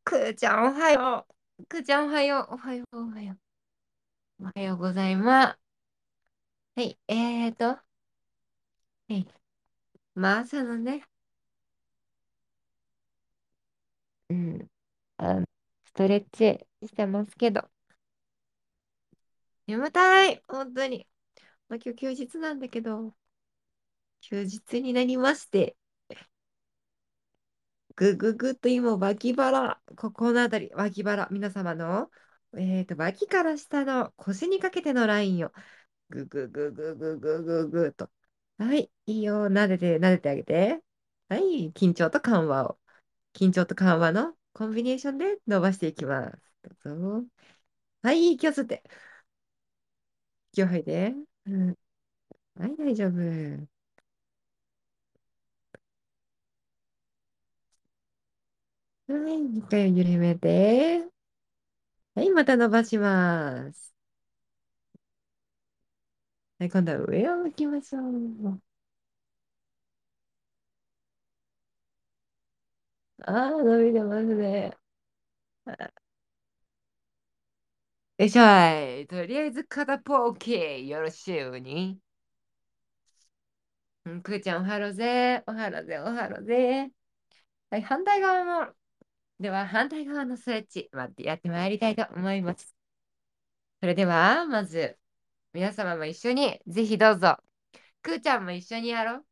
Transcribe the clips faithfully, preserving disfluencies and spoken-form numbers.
くーちゃん、おはよう。くーちゃん、おはよう。おはよう、おはよう。おはようございます。はい、えーと、はい。まあ、朝のね、うん、あの、ストレッチしてますけど、眠たい、本当に。まあ、今日休日なんだけど、休日になりまして、ぐぐぐっと今、脇腹、ここのあたり、脇腹、皆様の、えーと、脇から下の腰にかけてのラインを、ぐぐぐぐぐぐぐぐと。はい、いいよ。撫でて、撫でてあげて。はい、緊張と緩和を。緊張と緩和のコンビネーションで伸ばしていきます。どうぞ。はい、息を吸って。息を吐いて。うん、はい、大丈夫。はい、一回緩めて。はい、また伸ばします。はい、今度は上を向きましょう。ああ、伸びてますね。よいしょい。とりあえず肩ポーキーよろしいように。うん、くーちゃん、おはろぜ。おはろぜ、おはろぜ。はい、反対側も、では反対側のストレッチ、待ってやってまいりたいと思います。それでは、まず、皆様も一緒に、ぜひどうぞ。くーちゃんも一緒にやろう。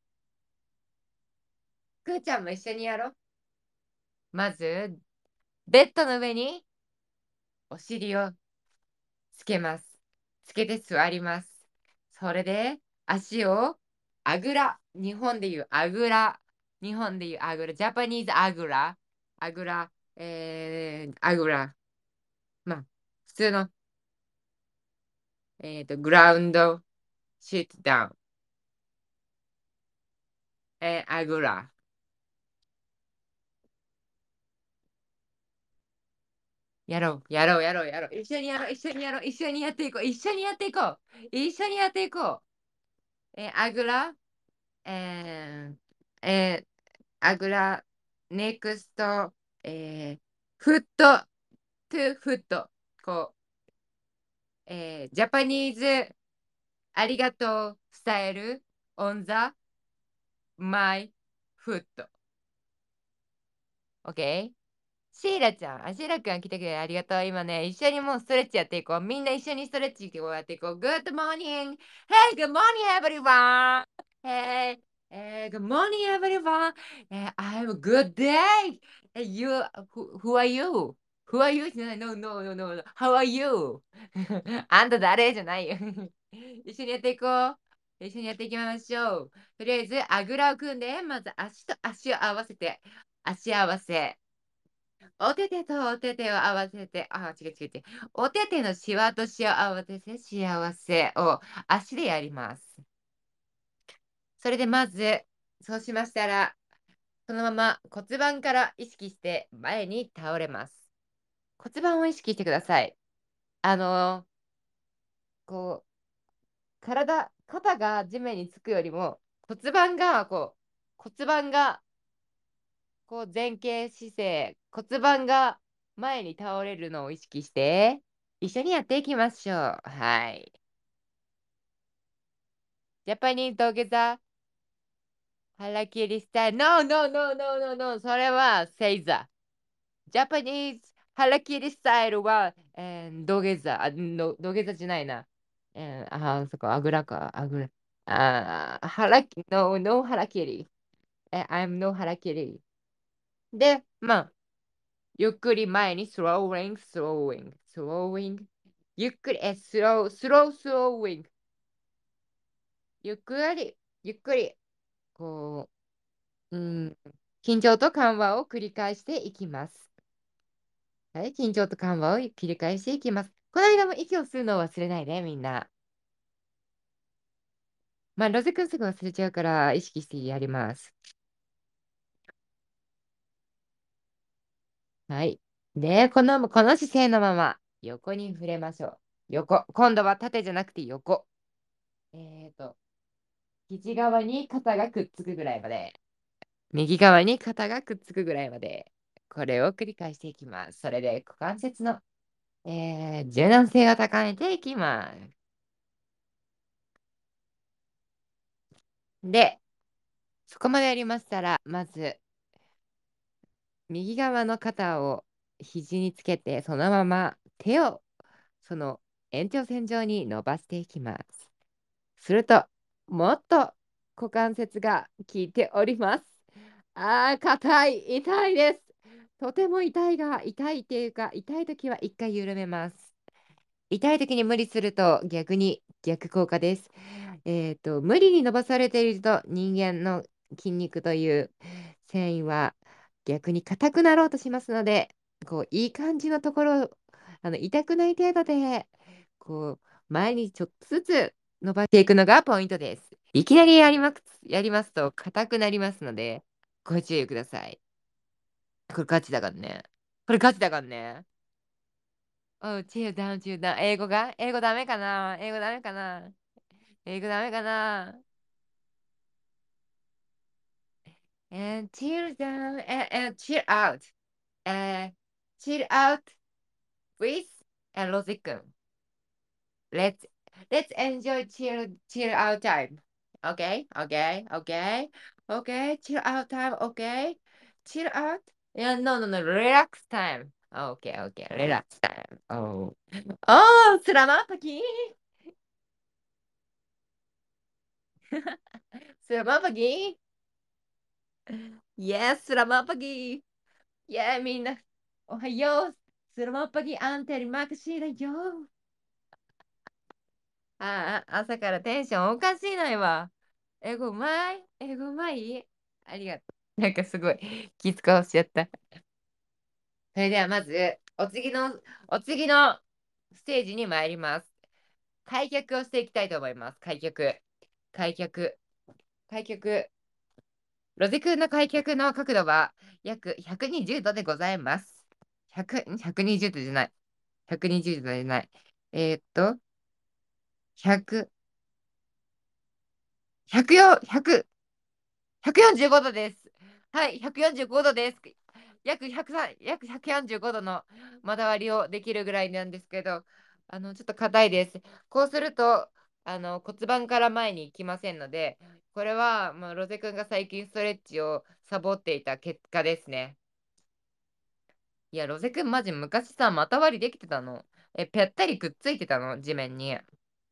くーちゃんも一緒にやろう。まず、ベッドの上にお尻をつけます。つけて座ります。それで、足をあぐら。日本でいうあぐら。日本でいうあぐら。ジャパニーズあぐら。あぐら。えー、あぐら。まあ、普通の、えっと、グラウンド、シットダウン、えー、あぐら。やろう、やろう、やろう、やろう。一緒にやろう、一緒にやろう、一緒にやっていこう、一緒にやっていこう。一緒にやっていこう。えー、あぐら、えー、えー、あぐら、ネクスト、えー、フット、トゥフット。こう、えー、ジャパニーズ、ありがとう、伝える、オンザ、マイ、フット。オッケー。シーラちゃん、あ、シーラくん来てくれてありがとう。今ね、一緒にもうストレッチやっていこう。みんな一緒にストレッチやっていこう。Good morning! Hey, good morning, everyone! Hey, hey, good morning, everyone! Hey, I have a good day! Hey, you, who, who are you? Who are you? No, no, no, no, no. How are you? あんた誰じゃないよ。一緒にやっていこう。一緒にやっていきましょう。とりあえず、あぐらを組んで、まず足と足を合わせて、足合わせ。お手手とお手手を合わせて、あ、違う違う違う。お手手のシワとシワを合わせて幸せを足でやります。それでまず、そうしましたら、そのまま骨盤から意識して前に倒れます。骨盤を意識してください。あのーこう、体、肩が地面につくよりも骨盤がこう、骨盤がこう前傾姿勢、骨盤が前に倒れるのを意識して、一緒にやっていきましょう。はい。ジャパニーズ土下座、腹切りスタイル。No, no, no, no, no, no. それは正座。ジャパニーズ腹切りスタイルは、えー、土下座。あ、の土下座じゃないな。えー、あ、そこ、あぐらか。あぐら。あー、腹き、no, no 腹切り。え、I'm no 腹切り。で、まあ、ゆっくり前にスローウィング、スローウィング、スローウィング。ゆっくり、え、スロー、スロー、スローウィング。ゆっくり、ゆっくり、こう、うん、緊張と緩和を繰り返していきます。はい、緊張と緩和を繰り返していきます。この間も息を吸うのを忘れないで、みんな。まあ、ロゼ君すぐ忘れちゃうから意識してやります。はい。で、この、この姿勢のまま横に触れましょう。横。今度は縦じゃなくて横。えっと、肘側に肩がくっつくぐらいまで。右側に肩がくっつくぐらいまで。 これを繰り返していきます。それで股関節の、えー柔軟性を高めていきます。で、そこまでやりましたら、まず、右側の肩を肘につけて、そのまま手をその延長線上に伸ばしていきます。すると、もっと股関節が効いております。あー、硬い、痛いです。とても痛いが、痛いっていうか、痛いときは一回緩めます。痛いときに無理すると逆に逆効果です。えっと、無理に伸ばされていると人間の筋肉という繊維は逆に硬くなろうとしますので、こう、いい感じのところ、あの、痛くない程度で、こう、前にちょっとずつ伸ばしていくのがポイントです。いきなりやります、やりますと硬くなりますので、ご注意ください。これガチだからね。これガチだからね。うん、中断、中断。英語が英語ダメかな英語ダメかな英語ダメかな ?and chill down and, and chill out. Uh, chill out with and ロジック。Let's let's enjoy chill chill out time. Okay, okay, okay, okay. Chill out time. Okay, chill out. Yeah, no, no, no. Relax time. Okay, okay. Relax time. Oh, oh, selamat pagi. Selamat pagi. Yes, selamat pagi. Yeah, みんな。おはよう。Selamat pagi. Ante terima kasih だよ。ああ、朝からテンションおかしいないわ。英語うまい英語うまいありがとう。なんかすごい気使わしちゃった。それではまず、お次の、お次のステージに参ります。開脚をしていきたいと思います。開脚。開脚。開脚。ロジ君の開脚の角度は約ひゃくにじゅうどでございます。ひゃく、ひゃくにじゅうどじゃない。ひゃくにじゅうどじゃない。えーっと、ひゃく、ひゃくよん、ひゃく、ひゃくよんじゅうごどです。はい、ひゃくよんじゅうごどです。約ひゃくさん、約ひゃくよんじゅうごどの股割りをできるぐらいなんですけど、あの、ちょっと硬いです。こうすると、あの、骨盤から前に行きませんので、これは、まあ、ロゼ君が最近ストレッチをサボっていた結果ですね。いや、ロゼ君マジ昔さ、股割りできてたの。え、ぺったりくっついてたの、地面に。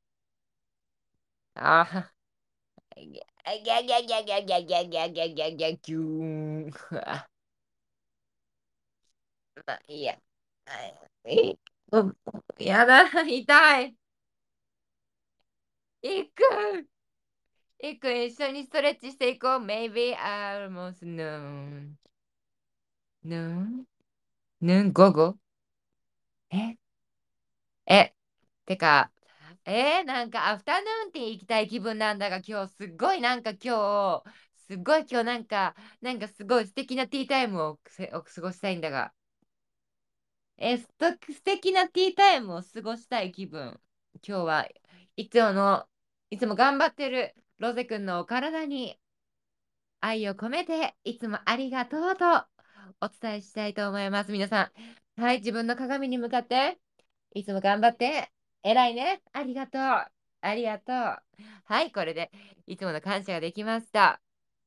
ああ、ギャギャギャギャギャギャギャギャギャギャギャギューン。まあ、いいや。え、うんやだ、痛い。いく、いく、一緒にストレッチしていこう。Maybe almost noon. noon? noon 午後ええ、てか、えー、なんかアフタヌーンティー行きたい気分なんだが、今日すっごいなんか今日、すっごい今日なんか、なんかすごい素敵なティータイムをせを過ごしたいんだが、えー、すと素敵なティータイムを過ごしたい気分。今日はいつもの、いつも頑張ってるロゼ君のお体に愛を込めて、いつもありがとうとお伝えしたいと思います。皆さん、はい、自分の鏡に向かって、いつも頑張って、偉いね。ありがとう。ありがとう。はい、これでいつもの感謝ができました。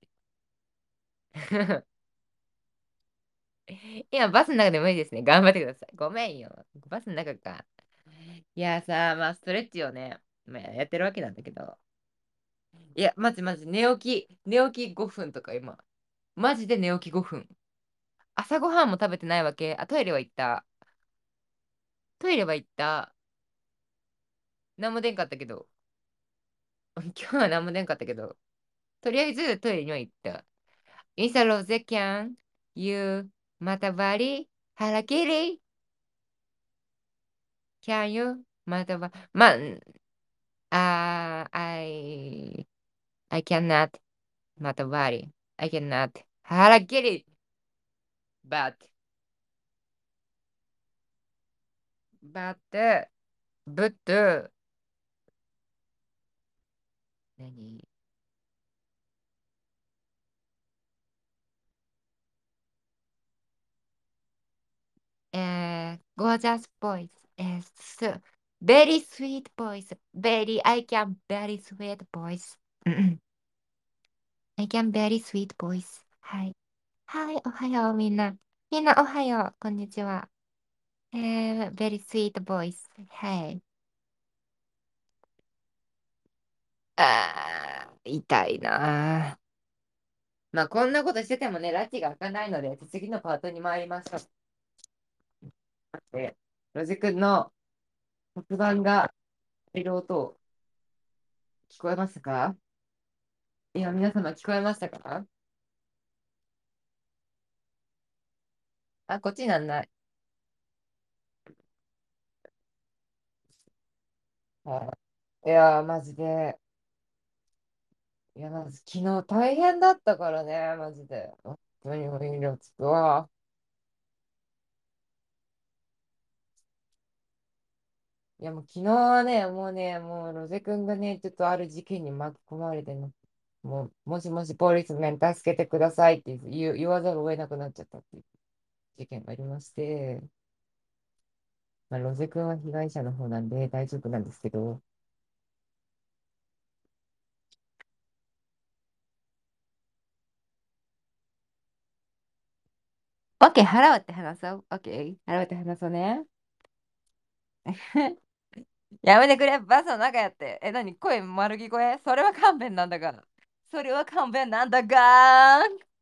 今、バスの中で無理ですね。頑張ってください。ごめんよ。バスの中か。いやさ、まあ、ストレッチをね、まあ、やってるわけなんだけど。いや、マジマジ、寝起き、寝起きごふんとか今。マジで寝起きごふん。朝ごはんも食べてないわけ。あ、トイレは行った。トイレは行った。何も出んかったけど。今日は何も出んかったけど。とりあえずトイレには行った。インサロゼキャン、ユー、またばり、腹切り、キャンユー、またば、まあ、あ、I, I cannot, またばり、I cannot, 腹切り、but, but, but, 何 gorgeous voice. えー、す very sweet voice. Very, I can very sweet voice. うんうん I can very sweet voice. はい。はい、おはよう、みんな。みんな、おはよう。こんにちは。えー、very sweet voice. はい。あー、痛いなー。まあ、こんなことしててもね、拉致が開かないので、次のパートに参りましょう。で、ロジ君の黒板がいる音、聞こえましたか？いや、皆様聞こえましたか？あ、こっちになんない。はい。いやー、マジで。いや、まず昨日大変だったからね、マジで。本当にもう色つくわ。いや、もう昨日はね、もうね、もうロゼ君がね、ちょっとある事件に巻き込まれてね、もう、もしもし、ポリスメン助けてくださいって言う言わざるを得なくなっちゃったっていう事件がありまして、まあ、ロゼ君は被害者の方なんで大丈夫なんですけど、オッケー、払うって話そう。オッケー、払うって話そうね。やめてくれ、バスの中やって。え、何声丸聞こえ？それは勘弁なんだが。それは勘弁なんだが。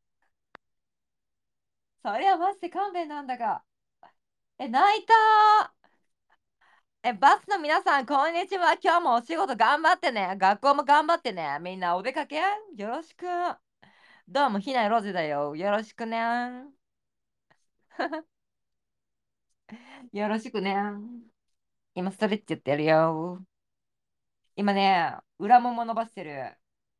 それはマジで勘弁なんだが。え、泣いたー。え、バスの皆さん、こんにちは。今日もお仕事頑張ってね。学校も頑張ってね。みんなお出かけよろしく。どうも、ひなロゼだよ。よろしくね。よろしくね。今、ストレッチやってるよ。今ね、裏もも伸ばしてる。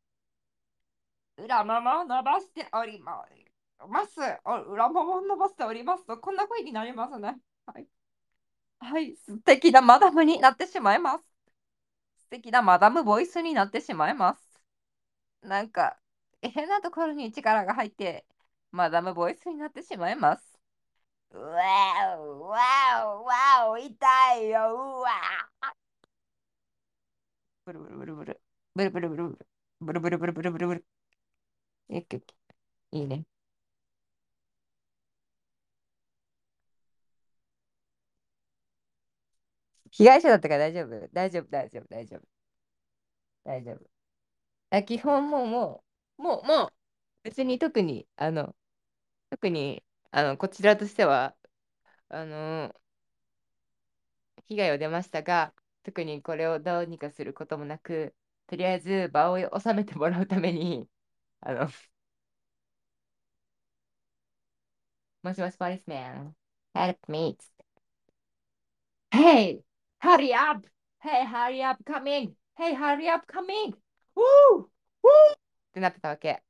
裏もも伸ばしております。ます。お裏もも伸ばしておりますと、こんな風になりますね。はい。はい。素敵なマダムになってしまいます。素敵なマダムボイスになってしまいます。なんか、変なところに力が入って、マダムボイスになってしまいます。うわーうわーうわー痛いよ、うわーブルブルブルブル。ブルブルブルブル。ブルブルブルブルブルブル。いいいいね。被害者だったから大丈夫。大丈夫、大丈夫、大丈夫。大丈夫。あ、基本もう、もう、もう、もう、別に特に、あの、特に、あの、こちらとしては、あの、被害を出ましたが、特にこれをどうにかすることもなく、とりあえず場を収めてもらうために、あの、もしもし、ポリスメン、help me. Hey, hurry up! Hey, hurry up, coming! Hey, hurry up, coming! Woo! Woo! ってなってたわけ。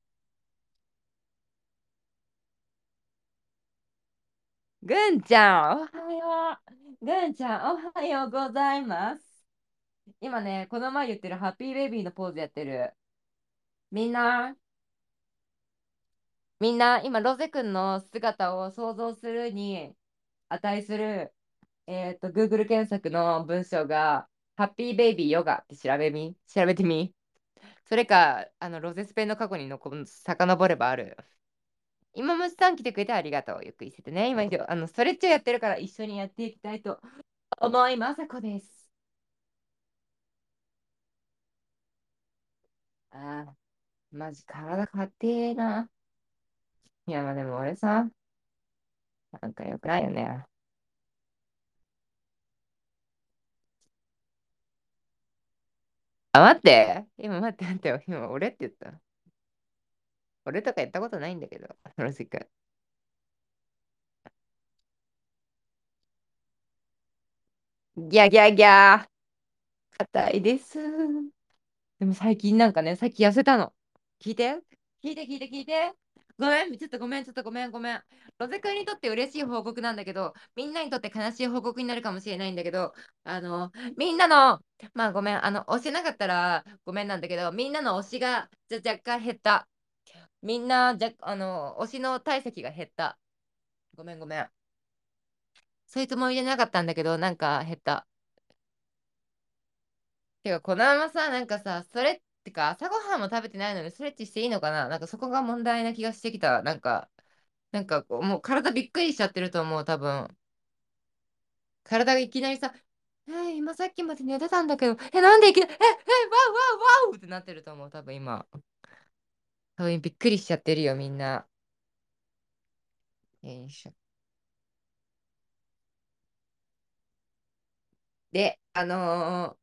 ぐんちゃん、おはよう。ぐんちゃん、おはようございます。今ね、この前言ってるハッピーベイビーのポーズやってる。みんな、みんな、今、ロゼ君の姿を想像するに値する、えっと、Google 検索の文章が、ハッピーベイビーヨガって調べみ、調べてみ。それか、あの、ロゼスペの過去にのこ遡ればある。今もさん来てくれてありがとう。ゆっくりしててね。今、あの、ストレッチをやってるから一緒にやっていきたいと思います。こです。ああ、マジ体硬えな。いや、まあでも俺さ、なんかよくないよね。あ、待って。今待って待って。今俺って言った。俺とか言ったことないんだけど。ロジ君。ギャギャギャー。硬いです。でも最近なんかね、最近痩せたの。聞いて。聞いて聞いて聞いて。ごめん、ちょっとごめん、ちょっとごめん、ごめん。ロゼ君にとって嬉しい報告なんだけど、みんなにとって悲しい報告になるかもしれないんだけど、あの、みんなの、まあごめん、あの、推しなかったらごめんなんだけど、みんなの推しがじゃ若干減った。みんな、じゃ、あの、推しの体積が減った。ごめん、ごめん。 そいつも入れなかったんだけど、なんか減った。てか、このままさ、なんかさ、それってか、朝ごはんも食べてないのにストレッチしていいのかな。なんかそこが問題な気がしてきた。なんか、なんかこうもう体びっくりしちゃってると思う、多分。体がいきなりさ、え、今さっきまで寝てたんだけど、え、なんでいきなり、え、え、ワウワウワウってなってると思う、多分今。多分びっくりしちゃってるよ、みんな。よいしょ。で、あのー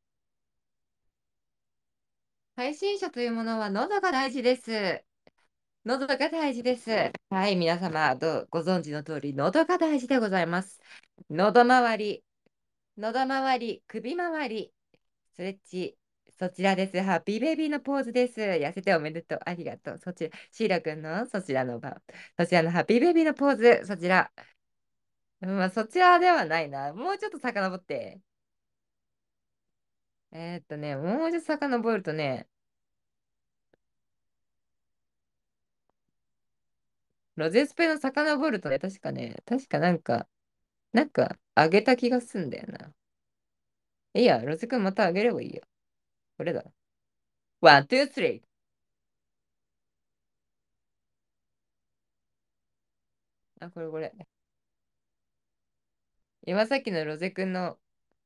配信者というものは喉が大事です。喉が大事です。はい、皆様、どご存知の通り、喉が大事でございます。喉周り、喉周り、首周り、ストレッチ、そちらです。ハッピーベイビーのポーズです。痩せておめでとう。ありがとう。そちら、シーラくんのそちらの場、そちらのハッピーベイビーのポーズ、そちら。まあ、そちらではないな。もうちょっと遡って。えーっとね、もうちょっと遡るとね、ロゼスペの遡るとね、確かね、確かなんか、なんか、あげた気がすんだよな。いいや、ロゼくんまたあげればいいよ。これだ。ワン、ツー、スリー。あ、これこれ。今さっきのロゼくんの、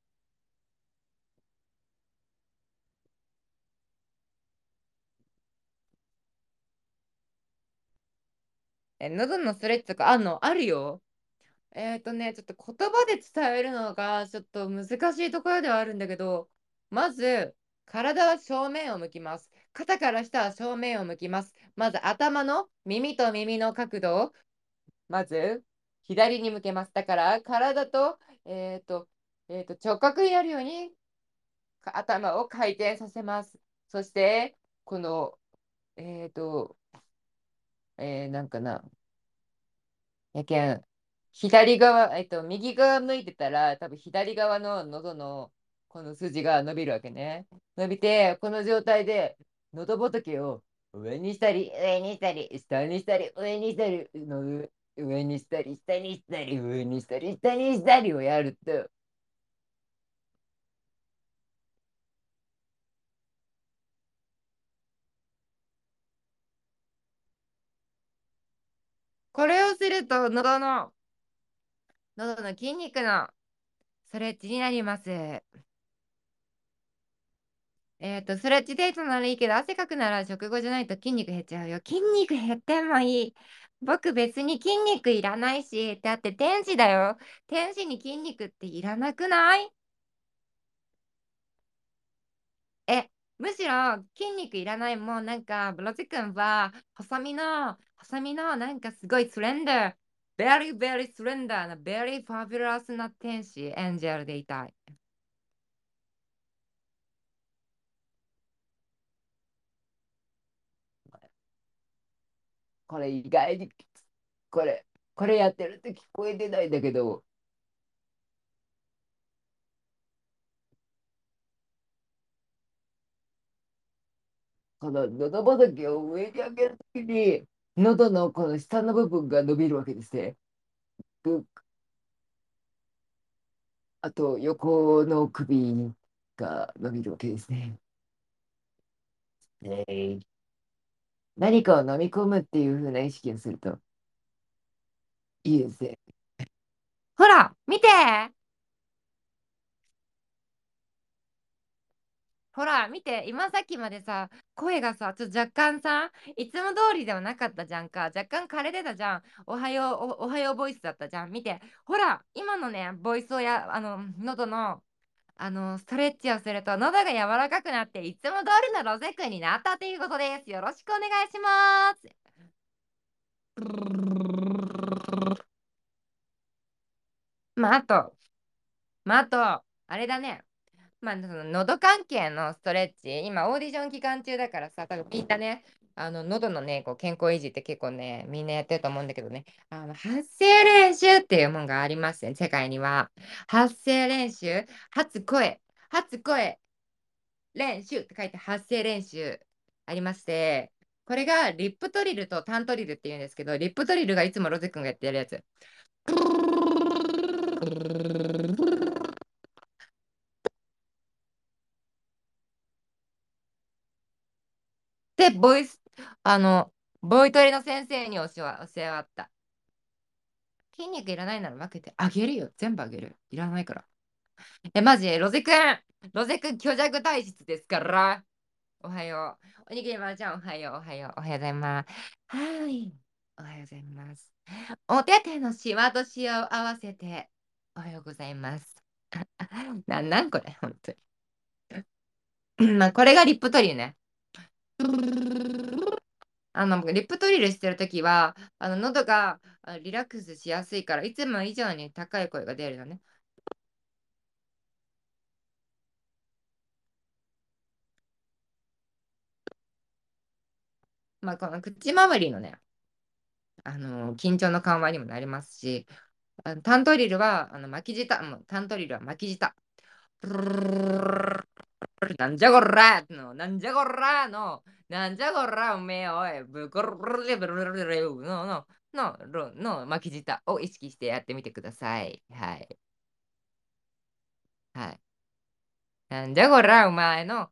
え、喉のストレッチとかあんのあるよ。えっとね、ちょっと言葉で伝えるのがちょっと難しいところではあるんだけど、まず、体は正面を向きます。肩から下は正面を向きます。まず頭の耳と耳の角度を、まず左に向けます。だから体と、えっと、えっと、直角になるようにか頭を回転させます。そして、この、えっと、えーなんかな、やけん、左側、えっと、右側向いてたら、多分左側の喉のこの筋が伸びるわけね。伸びて、この状態で喉仏を上にしたり、上にしたり、下にしたり、上にしたり、の上にしたり、下にしたり、上にしたり、下にしたりをやると、これをすると喉の、喉の筋肉のストレッチになります。えっと、ストレッチデートならいいけど、汗かくなら食後じゃないと筋肉減っちゃうよ。筋肉減ってもいい。僕別に筋肉いらないし、だって天使だよ。天使に筋肉っていらなくない？え、むしろ筋肉いらない。もうなんか、ブロジ君は、細身の、細身のなんかすごいスレンダー、very very スレンダーな、very fabulous な天使、エンジェルでいたい。これ意外に、これ、これやってるって聞こえてないんだけど、この喉仏を上に上げるときに、喉のこの下の部分が伸びるわけですね。ぶあと、横の首が伸びるわけですね。えー何かを飲み込むっていう風な意識をするといいですね。ほら、見て。ほら、見て。今さっきまでさ、声がさ、ちょっと若干さ、いつも通りではなかったじゃんか。若干枯れてたじゃん。おはよう、お、おはようボイスだったじゃん。見て。ほら、今のね、ボイスをや、あの、喉の、あの、ストレッチをすると、喉が柔らかくなって、いつも通りのロゼ君になったということです。よろしくお願いします。まあ、あと、まあ、あと、あれだね。まあ、その喉関係のストレッチ、今オーディション期間中だからさ、多分みんなね、あの喉のね、こう健康維持って結構ね、みんなやってると思うんだけどね、あの発声練習っていうものがありますね、世界には。発声練習、発声、発声練習って書いて発声練習ありまして、これがリップトリルとタントリルっていうんですけど、リップトリルがいつもロゼ君がやってるやつ。 で、ボイス、あの、ボイトレの先生に教わ教わった。筋肉いらないなら分けてあげるよ。全部あげる。いらないから。え、マジ、ロゼくん、ロゼくん、虚弱体質ですから。おはよう。おにぎりまるちゃん、おはよう、おはよう、おはようございます。はい。おはようございます。お手手のしわとしわを合わせて、おはようございます。なんなんこれ、本当に。まあ、これがリップトリルね。あの、リップトリルしてるときは、あの、喉があリラックスしやすいから、いつも以上に高い声が出るのね。まあ、この口周りのね、あの、緊張の緩和にもなりますし、あのタントリルは、あの、巻き舌、もうタントリルは巻き舌。なんじゃこらの、なんじゃこらの、なんじゃこらおめえおい、ブコルブルレブルルルルの、の、の、の、の巻き舌を意識してやってみてください。はい。はい。なんじゃこらお前の、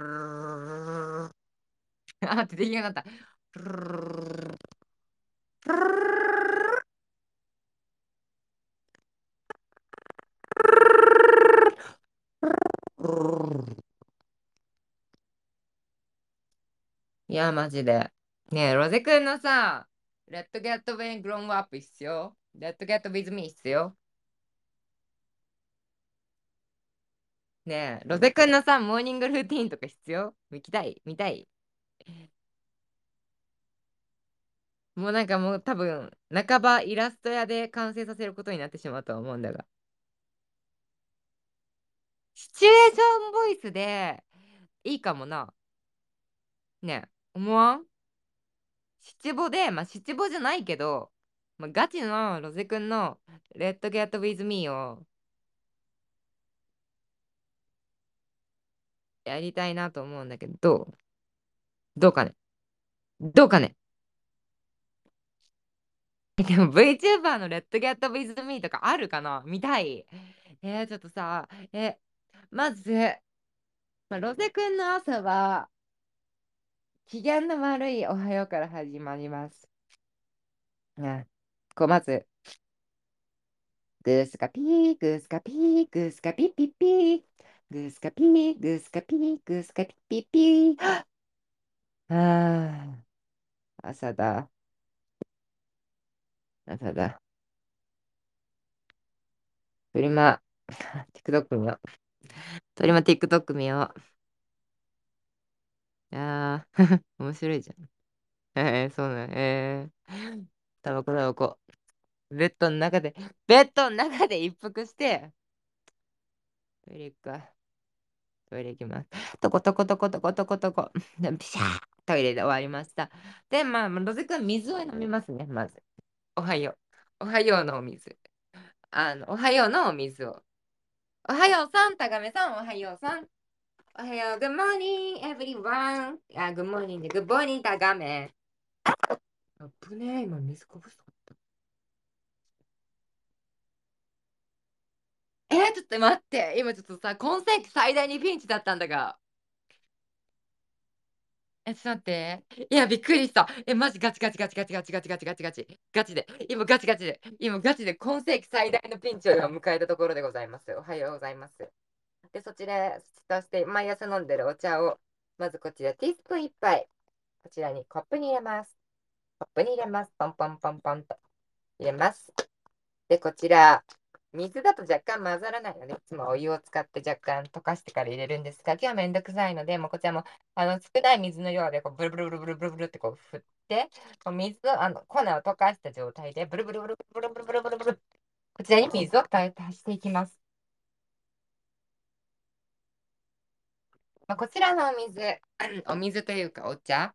あってできなかった。いや、マジで。ねえ、ロゼ君のさ、Let's get when grown up 必要 ?Let's get with me 必要ねえ、ロゼ君のさ、モーニングルーティーンとか必要見たい見たいもうなんかもう多分、半ばイラスト屋で完成させることになってしまうとは思うんだが。シチュエーションボイスでいいかもな。ねえ、思わん七五で、まあ七五じゃないけど、まあ、ガチのロゼ君の Let's get with me をやりたいなと思うんだけど、どうどうかねどうかねでも VTuber の Let's Get With Me とかあるかな見たい。えー、ちょっとさ、え、まず、まあ、ロゼくんの朝は、機嫌の悪いおはようから始まります。ね、こう、まず、グースカピー、グースカピー、グースカピッピッピー、グースカピー、グースカピー、グースカピッピッピー。ああ、朝だ、朝だ。フリマ、TikTok 見よう。フリマ TikTok 見よう。ああ、面白いじゃん。えー、そうなの。えー、タバコタバコ。ベッドの中で、ベッドの中で一服して、トイレ行くか。トイレ行きます。トコトコトコトコトコトコ。でピシャートイレで終わりました。で、まあ、ロゼ君水を飲みますね、まず。おはよう。おはようのお水。あの、おはようのお水を。おはようさん、タガメさん、おはようさん。おはよう、Good morning, everyone. あ、Good morning で、Good morning, タガメ。あぶねえ、今水こぼした。えー、ちょっと待って。今ちょっとさ、今世紀最大にピンチだったんだが。え、ちょっと待って。いや、びっくりした。え、マジガチガチガチガチガチガチガチガチガチ。ガチで。今ガチガチで。今ガチで今世紀最大のピンチを今迎えたところでございます。おはようございます。で、そちら、そして毎朝飲んでるお茶を、まずこちらティースプーン一杯。こちらにコップに入れます。コップに入れます。ポンポンポンポンと入れます。で、こちら、水だと若干混ざらないので、いつもお湯を使って若干溶かしてから入れるんですが、今日はめんどくさいので、もうこちらもあの少ない水の量でこうブルブルブルブルブルブルってこう振って、こう水をあの粉を溶かした状態でブルブルブルブルブルブルブルブルこちらに水を足していきます。まあ、こちらのお水、お水というかお茶、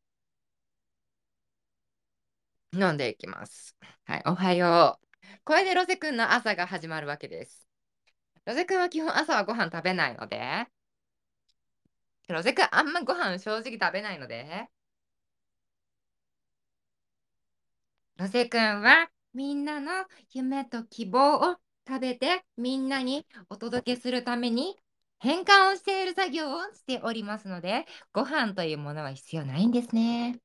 飲んでいきます。はい、おはよう。これでロゼ君の朝が始まるわけです。ロゼ君は基本朝はご飯食べないので、ロゼ君あんまご飯正直食べないので、ロゼ君はみんなの夢と希望を食べてみんなにお届けするために変換をしている作業をしておりますので、ご飯というものは必要ないんですね。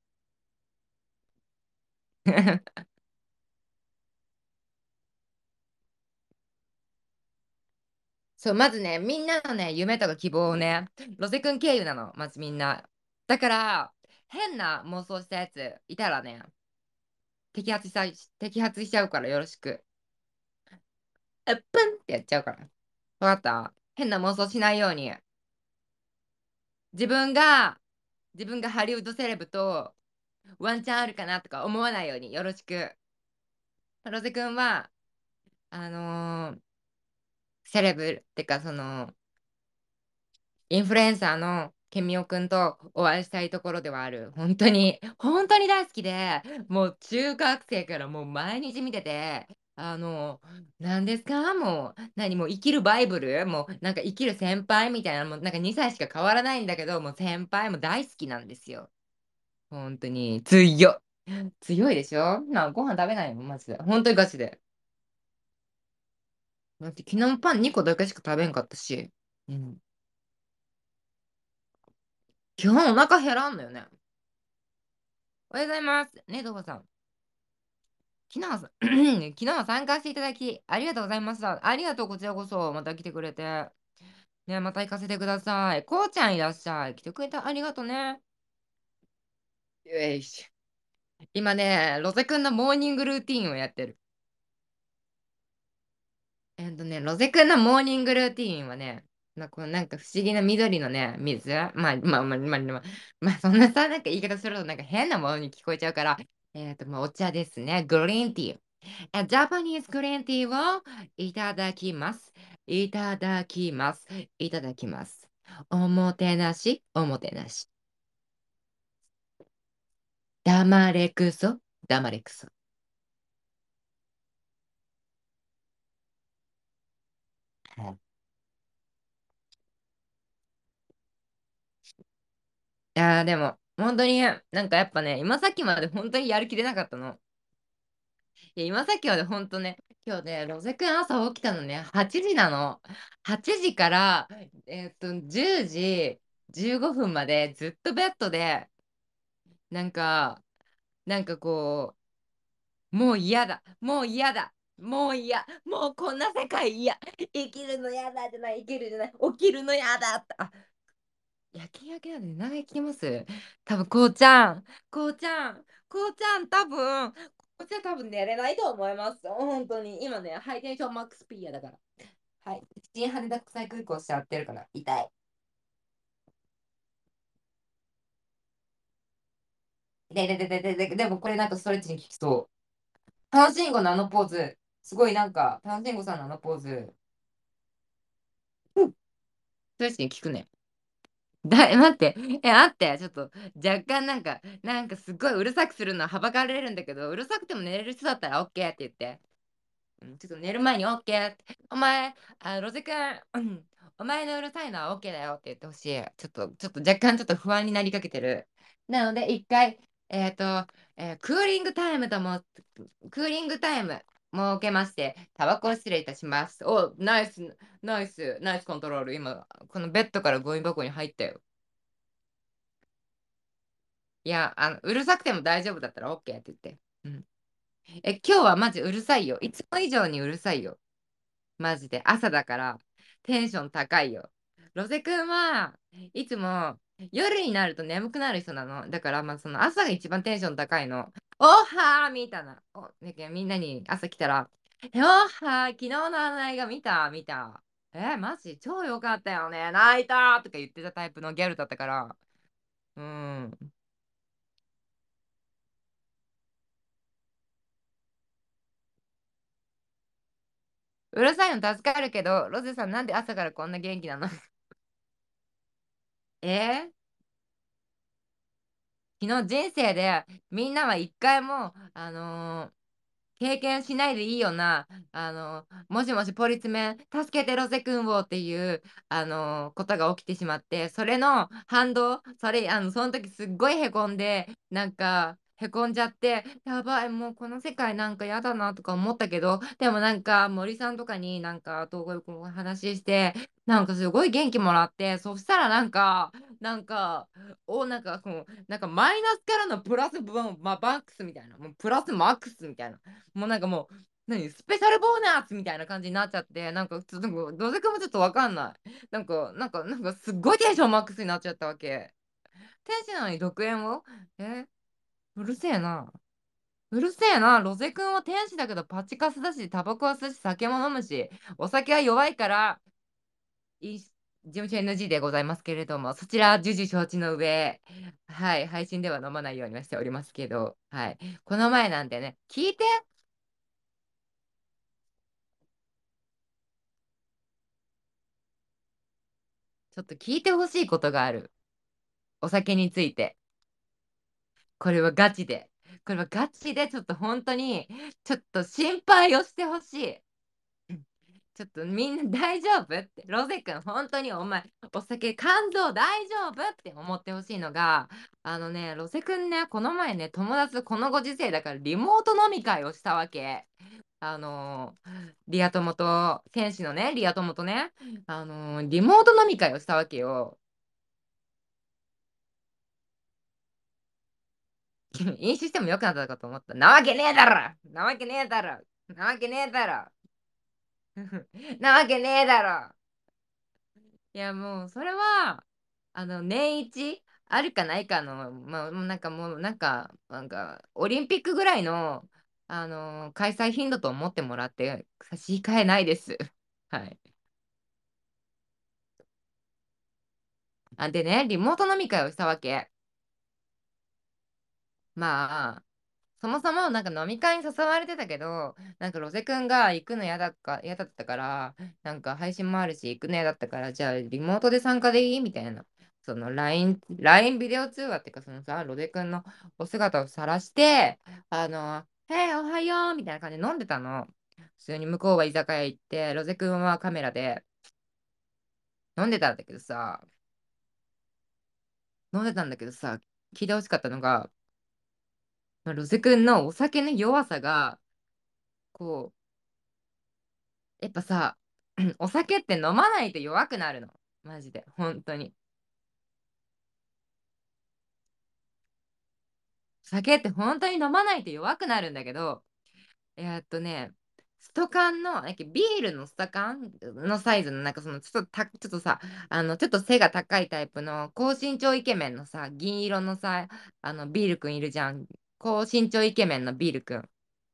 そう、まずね、みんなのね、夢とか希望をね、ロゼ君経由なの、まずみんな。だから、変な妄想したやついたらね、摘発した、摘発しちゃうからよろしく。うっぷんってやっちゃうから。わかった？変な妄想しないように。自分が、自分がハリウッドセレブとワンチャンあるかなとか思わないようによろしく。ロゼ君は、あのーセレブってか、その、インフルエンサーのケミオくんとお会いしたいところではある。本当に、本当に大好きで、もう中学生からもう毎日見てて、あの、何ですかもう、何もう生きるバイブルもうなんか生きる先輩みたいな、もうなんかにさいしか変わらないんだけど、もう先輩も大好きなんですよ。本当に、強い。強いでしょな、ご飯食べないのマジで。本当にガチで。だって昨日パンにこだけしか食べんかったし。うん。基本お腹減らんのよね。おはようございます。ね、どうもさん。昨日はさ、昨日は参加していただき、ありがとうございました。ありがとう、こちらこそ。また来てくれて。ね、また行かせてください。こうちゃんいらっしゃい。来てくれてありがとうね。よいしょ。今ね、ロゼくんのモーニングルーティンをやってる。えっとね、ロゼくんのモーニングルーティンはね、まあ、このなんか不思議な緑のね、水、まあまあまあまあまあ、まあ、そんなさ、なんか言い方するとなんか変なものに聞こえちゃうから、えっと、まあ、お茶ですね。グリーンティー。えジャパニーズグリーンティーをいただきます。いただきます。いただきます。おもてなし、おもてなし。黙れくそ、黙れくそ。はい。いやーでも、本当に、なんかやっぱね、今さっきまで本当にやる気出なかったの。いや、今さっきまで本当ね、今日ね、ロゼくん朝起きたのね、はちじなの。はちじから、えっと、じゅうじじゅうごふんまでずっとベッドで、なんか、なんかこう、もう嫌だ、もう嫌だ、もう嫌、もうこんな世界嫌、生きるの嫌だじゃない、生きるじゃない、起きるの嫌だって、あ、夜勤明けなんで長生きます多分、こうちゃん、こうちゃん、こうちゃん、多分、こうちゃん多分寝れないと思います。本当に。今ね、ハイテンションマックスピーヤだから。はい。新羽田国際空港しちゃってるから、痛い。で、で、で、で、で、で、でもこれなんかストレッチに効きそう。楽しんごのあのポーズ、すごいなんか、楽しんごさんのあのポーズ、うん、ストレッチに効くね。だ、え待って、え、待って、ちょっと、若干なんか、なんかすごいうるさくするのははばかられるんだけど、うるさくても寝れる人だったら OK って言って。うん、ちょっと寝る前に OK って。お前、あ、ロゼ君、うん、お前のうるさいのは OK だよって言ってほしい。ちょっと、ちょっと若干ちょっと不安になりかけてる。なので、一回、えっと、えークーリングタイムとも、クーリングタイム設けまして、タバコを失礼いたします。お、ナイス、ナイス、ナイスコントロール。今、このベッドからゴミ箱に入ったよ。いや、あの、うるさくても大丈夫だったら OK って言って。うん。え、今日はマジうるさいよ。いつも以上にうるさいよ。マジで。朝だからテンション高いよ。ロゼ君はいつも夜になると眠くなる人なの。だから、まあ、その朝が一番テンション高いの。おはーみたいな。お、だけどみんなに朝来たら、おはー昨日のあの映画見た見た。え、マジ超良かったよね。泣いたとか言ってたタイプのギャルだったから。うん。うるさいの助かるけど、ロゼさんなんで朝からこんな元気なの？えー昨日人生でみんなは一回も、あのー経験しないでいいような、あのーもしもしポリスメン、助けてロゼ君をっていう、あのーことが起きてしまって、それの反動、それ、あの、その時すっごいへこんで、なんか、 へこんじゃって、やばい、もうこの世界なんかやだなとか思ったけど、でもなんか森さんとかになんか東郷くんお話しして、なんかすごい元気もらって、そしたらなんか、なんか、お、なんかこう、なんかマイナスからのプラス分、まあ、バックスみたいな、もうプラスマックスみたいな、もうなんかもう、何スペシャルボーナスみたいな感じになっちゃって、なんか、ちょっと、どうせくんもちょっとわかんない。なんか、なんか、なんかすっごいテンションマックスになっちゃったわけ。天使なのに独演をえうるせえな。うるせえな。ロゼ君は天使だけどパチカスだし、タバコは吸うし、酒も飲むし、お酒は弱いから、い事務所 エヌジー でございますけれども、そちら重々承知の上、はい、配信では飲まないようにはしておりますけど、はい。この前なんでね、聞いて、ちょっと聞いてほしいことがある。お酒について。これはガチで。これはガチで、ちょっと本当に、ちょっと心配をしてほしい。ちょっとみんな大丈夫って、ロゼ君、本当にお前、お酒、肝臓大丈夫って思ってほしいのが、あのね、ロゼ君ね、この前ね、友達とこのご時世だからリモート飲み会をしたわけ。あのーリア友と、天使のね、リア友とね、あのーリモート飲み会をしたわけよ。飲酒してもよくなったかと思った。なわけねえだろなわけねえだろなわけねえだろなわけねえだろいやもうそれはあの年一あるかないかの、まあ、もうなんかもうなんかなんかオリンピックぐらいの、あの開催頻度と思ってもらって差し控えないです。はい。あでねリモート飲み会をしたわけ。まあそもそもなんか飲み会に誘われてたけど、なんかロゼ君が行くの嫌だか、嫌だったから、なんか配信もあるし行くの嫌だったから、じゃあリモートで参加でいいみたいな。その ライン、ライン ビデオ通話っていうか、そのさ、ロゼ君のお姿を晒して、あの、へい、おはようみたいな感じで飲んでたの。普通に向こうは居酒屋行って、ロゼ君はカメラで飲んでたんだけどさ、飲んでたんだけどさ、聞いてほしかったのが、まあロゼ君のお酒の弱さが、こう、やっぱさ、お酒って飲まないと弱くなるの。マジで、本当に。酒って本当に飲まないと弱くなるんだけど、えーっとね、スト缶の、なんかビールのスト缶のサイズの、なんかそのちょっとた、ちょっとさ、あの、ちょっと背が高いタイプの高身長イケメンのさ、銀色のさ、あの、ビールくんいるじゃん。高身長イケメンのビールくん。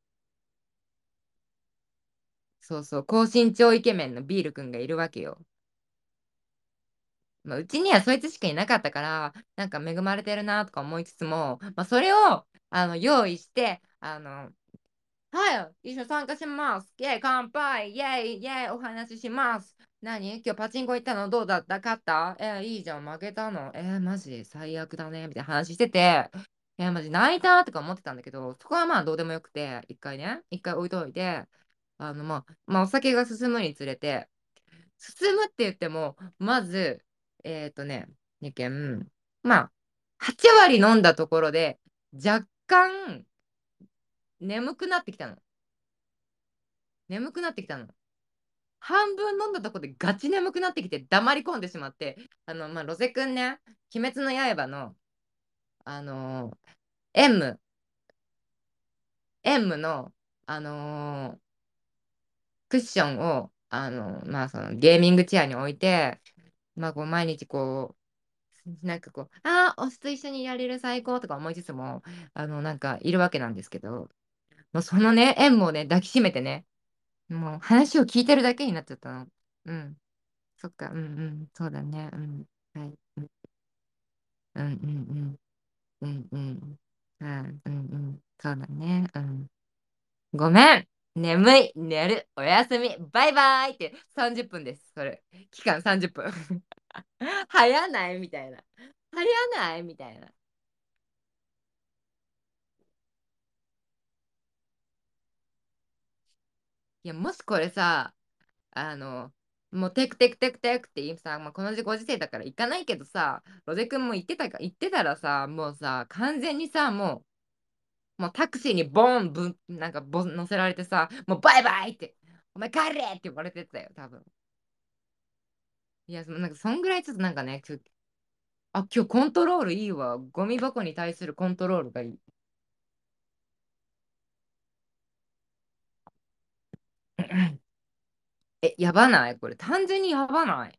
そうそう、高身長イケメンのビールくんがいるわけよ。まあ、うちにはそいつしかいなかったから、なんか恵まれてるなとか思いつつも、まあ、それをあの用意して、あの、はい、一緒に参加します。イェイ、乾杯、イェイ、イェイ、お話しします。何今日パチンコ行ったのどうだった勝ったえー、いいじゃん、負けたの。えー、マジ最悪だね。みたいな話してて、えー、マジ泣いたとか思ってたんだけど、そこはまあどうでもよくて、一回ね、一回置いといて、あの、まあ、まあ、お酒が進むにつれて、進むって言っても、まず、えっとね、やけん、まあ、はち割飲んだところで、若干眠くなってきたの。眠くなってきたの。半分飲んだところでガチ眠くなってきて黙り込んでしまって、あの、まあ、ロゼくんね、鬼滅の刃の、あのー、エム、エムの、あのークッションを、あのーまあ、そのゲーミングチェアに置いて、まあ、こう毎日こう、なんかこう、ああ、推しと一緒にやれる最高とか思いつつも、あの、なんかいるわけなんですけど、もうそのね、縁もね、抱きしめてね、もう話を聞いてるだけになっちゃったの。うん。そっか、うんうん、そうだね。うん。はい。うんうんうんうんうんうんうんうんうんそうだね。うん。ごめん眠い寝るおやすみバイバイってさんじゅっぷんです。それ。期間さんじゅっぷん。早ないみたいな。早ないみたいな。いや、もしこれさ、あの、もうテクテクテクテクって今さ、まあ、この時ご時世だから行かないけどさ、ロゼ君も言ってたか、言ってたらさ、もうさ、完全にさ、もう、 もうタクシーにボーンぶん、なんかボン乗せられてさ、もうバイバイって、お前帰れって言われてたよ、多分。いや、そのなんかそんぐらいちょっとなんかね、ちょあ、今日コントロールいいわ。ゴミ箱に対するコントロールがいい。え、やばないこれ単純にやばない？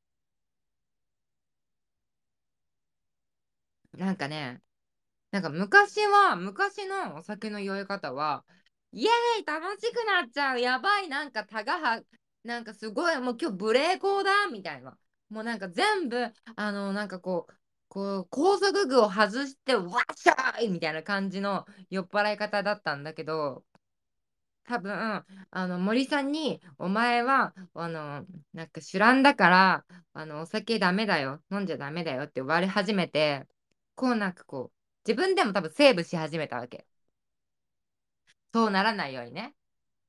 なんかね、なんか昔は、昔のお酒の酔い方は、イエーイ楽しくなっちゃうやばいなんかタガは、なんかすごいもう今日ブレーコーだみたいな。もうなんか全部、あの、なんかこう、こう、高速具を外して、わっしゃーいみたいな感じの酔っ払い方だったんだけど、多分、あの、森さんに、お前は、あの、なんか酒乱だから、あの、お酒ダメだよ、飲んじゃダメだよって言われ始めて、こうなんかこう、自分でも多分セーブし始めたわけ。そうならないようにね。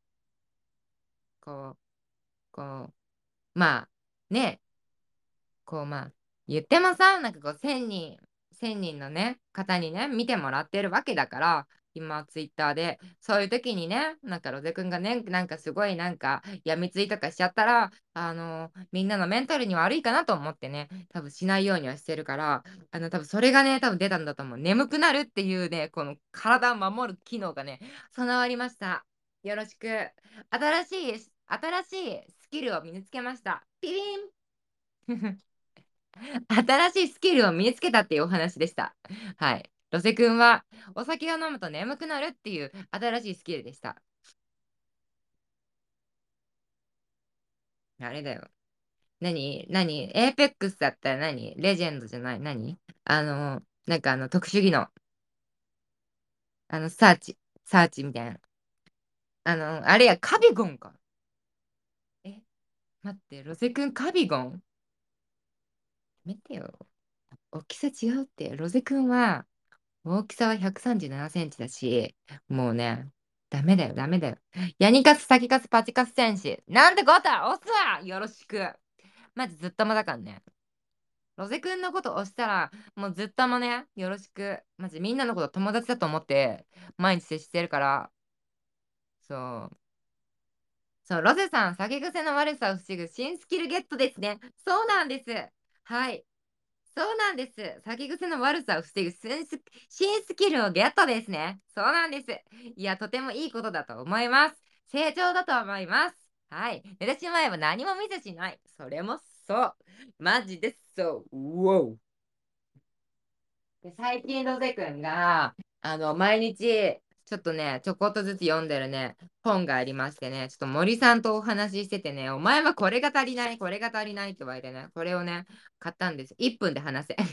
こう、こう、まあ、ね、こうまあ言ってもさなんかこうせんにんせんにんのね方にね見てもらってるわけだから今ツイッターでそういう時にねなんかロゼくんがねなんかすごいなんかやみついとかしちゃったらあのみんなのメンタルに悪いかなと思ってね多分しないようにはしてるからあの多分それがね多分出たんだと思う。眠くなるっていうねこの体を守る機能がね備わりました。よろしく。新しい新しいスキルを身につけました。ピピン新しいスキルを身につけたっていうお話でした。はい。ロセ君はお酒を飲むと眠くなるっていう新しいスキルでした。あれだよ。何何エーペックスだったら何レジェンドじゃない何あの、なんかあの特殊技能。あの、サーチ。サーチみたいな。あの、あれや、カビゴンか。え、待って、ロセ君カビゴンやめてよ。大きさ違うって。ロゼ君は大きさはひゃくさんじゅうななセンチだし、もうね、ダメだよ、ダメだよ。ヤニカス、サキカス、パチカス戦士。なんてことは押すわよろしく。まずずっともだからね。ロゼくんのこと押したら、もうずっともね、よろしく。まずみんなのこと友達だと思って、毎日接してるから、そう。そう、ロゼさん、酒癖の悪さを防ぐ新スキルゲットですね。そうなんです。はい。そうなんです。酒癖の悪さを防ぐ新ス新スキルをゲットですね。そうなんです。いや、とてもいいことだと思います。成長だと思います。はい。目立ち前は何も見せしない。それもそう。マジでそう。うおで最近ロゼ君が、あの、毎日、ちょっとね、ちょこっとずつ読んでるね、本がありましてね、ちょっと森さんとお話ししててね、お前はこれが足りない、これが足りないって言われてね、これをね、買ったんです。いっぷんで話せ。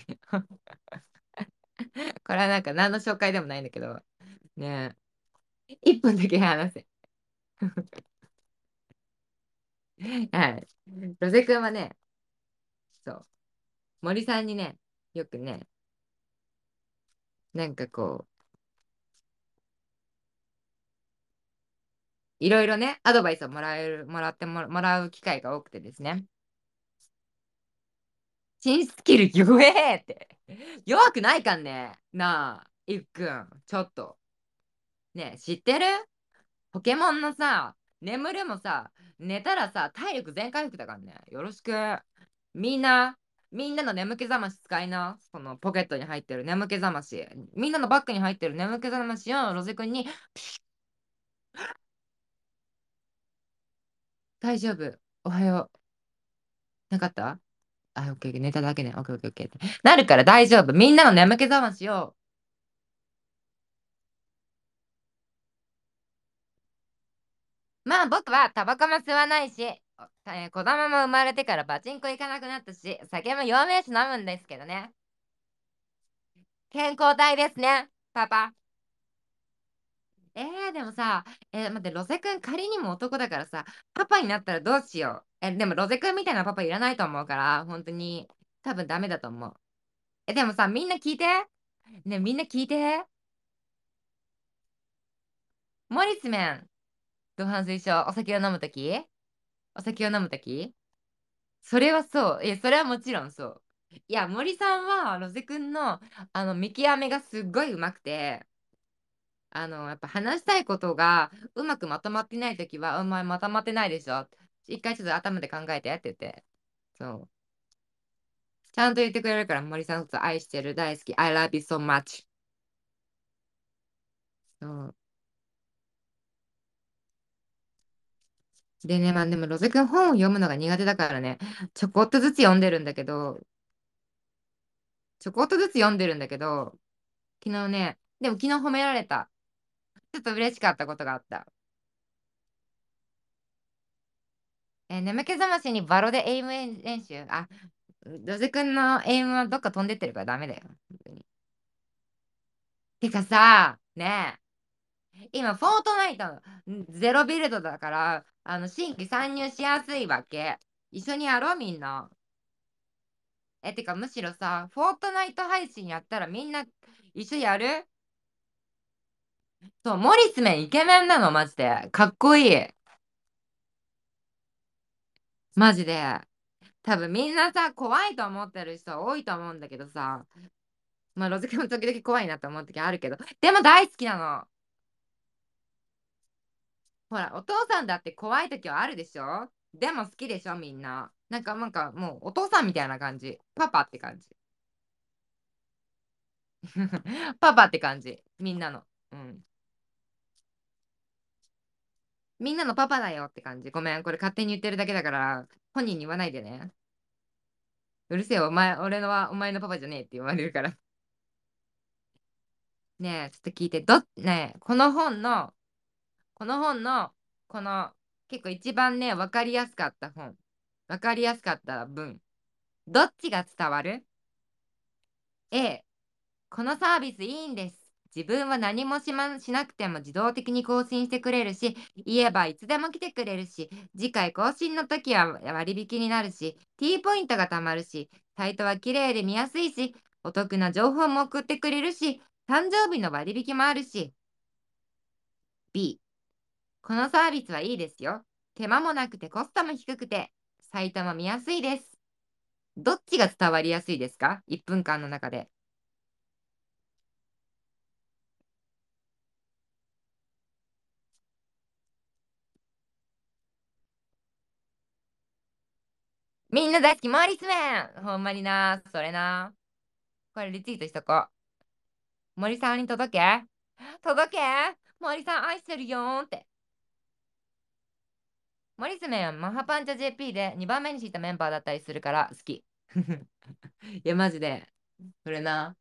これはなんか何の紹介でもないんだけど、ねえ、いっぷんだけ話せ。はい。ロゼ君はね、そう、森さんにね、よくね、なんかこう、いろいろね、アドバイスをもらえる、もらっても、もらう機会が多くてですね、新スキル弱えって。弱くないかんね。なあ、いっくん、ちょっと。ねえ、知ってるポケモンのさ、眠るもさ、寝たらさ、体力全回復だからね。よろしく。みんな、みんなの眠気覚まし使いな。そのポケットに入ってる眠気覚まし。みんなのバッグに入ってる眠気覚ましをロゼ君に、大丈夫。おはよう。なかったあ、オッケーオッケー、寝ただけね。オッケーオッケーオッケーって。なるから大丈夫。みんなの眠気覚ましを、まあ僕はタバコも吸わないし、おえー子供も生まれてからパチンコ行かなくなったし、酒も陽明酒飲むんですけどね。健康体ですね、パパ。えー、でもさ、えー待って、ロゼ君仮にも男だからさ、パパになったらどうしよう。え、でもロゼ君みたいなパパいらないと思うから、本当に多分ダメだと思う。え、でもさ、みんな聞いて。ね、みんな聞いて。モリスメン、同伴推奨、お酒を飲むときお酒を飲むときそれはそう。え、それはもちろんそう。いや、森さんはロゼ君のあの見極めがすっごいうまくて、 あの、やっぱ話したいことがうまくまとまってないときは、お前まとまってないでしょ。一回ちょっと頭で考えてって言って。そう。ちゃんと言ってくれるから、森さんのこと愛してる、大好き。I love you so much. そう。でね、まあでも、ロゼ君本を読むのが苦手だからね、ちょこっとずつ読んでるんだけど、ちょこっとずつ読んでるんだけど、昨日ね、でも昨日褒められた。ちょっと嬉しかったことがあった。えー眠気覚ましにバロでエイム練習。あ、ロゼ君のエイムはどっか飛んでってるからダメだよ。本当に。てかさ、ねえ、今、フォートナイトんゼロビルドだから、あの、新規参入しやすいわけ。一緒にやろう、みんな。え、てか、むしろさ、フォートナイト配信やったらみんな一緒やる。そう、モリスメンイケメンなの、マジで。かっこいい。マジで。多分みんなさ、怖いと思ってる人多いと思うんだけどさ、まあ、ロゼ君も時々怖いなと思う時あるけど、でも大好きなの。ほら、お父さんだって怖い時はあるでしょ。でも好きでしょ、みんな。なんか、なんかもうお父さんみたいな感じ。パパって感じ。パパって感じ。みんなの。うん。みんなのパパだよって感じ。ごめん、これ勝手に言ってるだけだから、本人に言わないでね。うるせえよ、お前、俺のはお前のパパじゃねえって言われるから。ねえ、ちょっと聞いて、ど、ねえ、この本の、この本の、この、結構一番ね、わかりやすかった本。わかりやすかった文。どっちが伝わる？ A、このサービスいいんです。自分は何もしま、しなくても自動的に更新してくれるし、言えばいつでも来てくれるし、次回更新の時は割引になるし、T ポイントが貯まるし、サイトは綺麗で見やすいし、お得な情報も送ってくれるし、誕生日の割引もあるし。B、このサービスはいいですよ。手間もなくてコストも低くて、サイトも見やすいです。どっちが伝わりやすいですか？ いっ 分間の中で。みんな大好き、モーリスメンほんまにな、それな。これリツイートしとこう。森さんに届け届け森さん愛してるよーんって。モリスメンはマハパンチャ ジェーピー でにばんめに知ったメンバーだったりするから好き。いや、マジで。それな。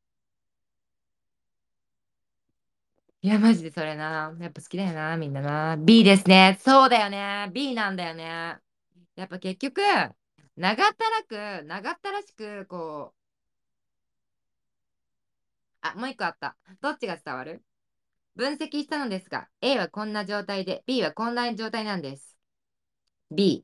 いや、マジでそれな。やっぱ好きだよな、みんなな。B ですね。そうだよね。B なんだよね。やっぱ結局、長ったらく、長ったらしく、こう、あ、もう一個あった。どっちが伝わる？分析したのですが、A はこんな状態で、B はこんな状態なんです。B、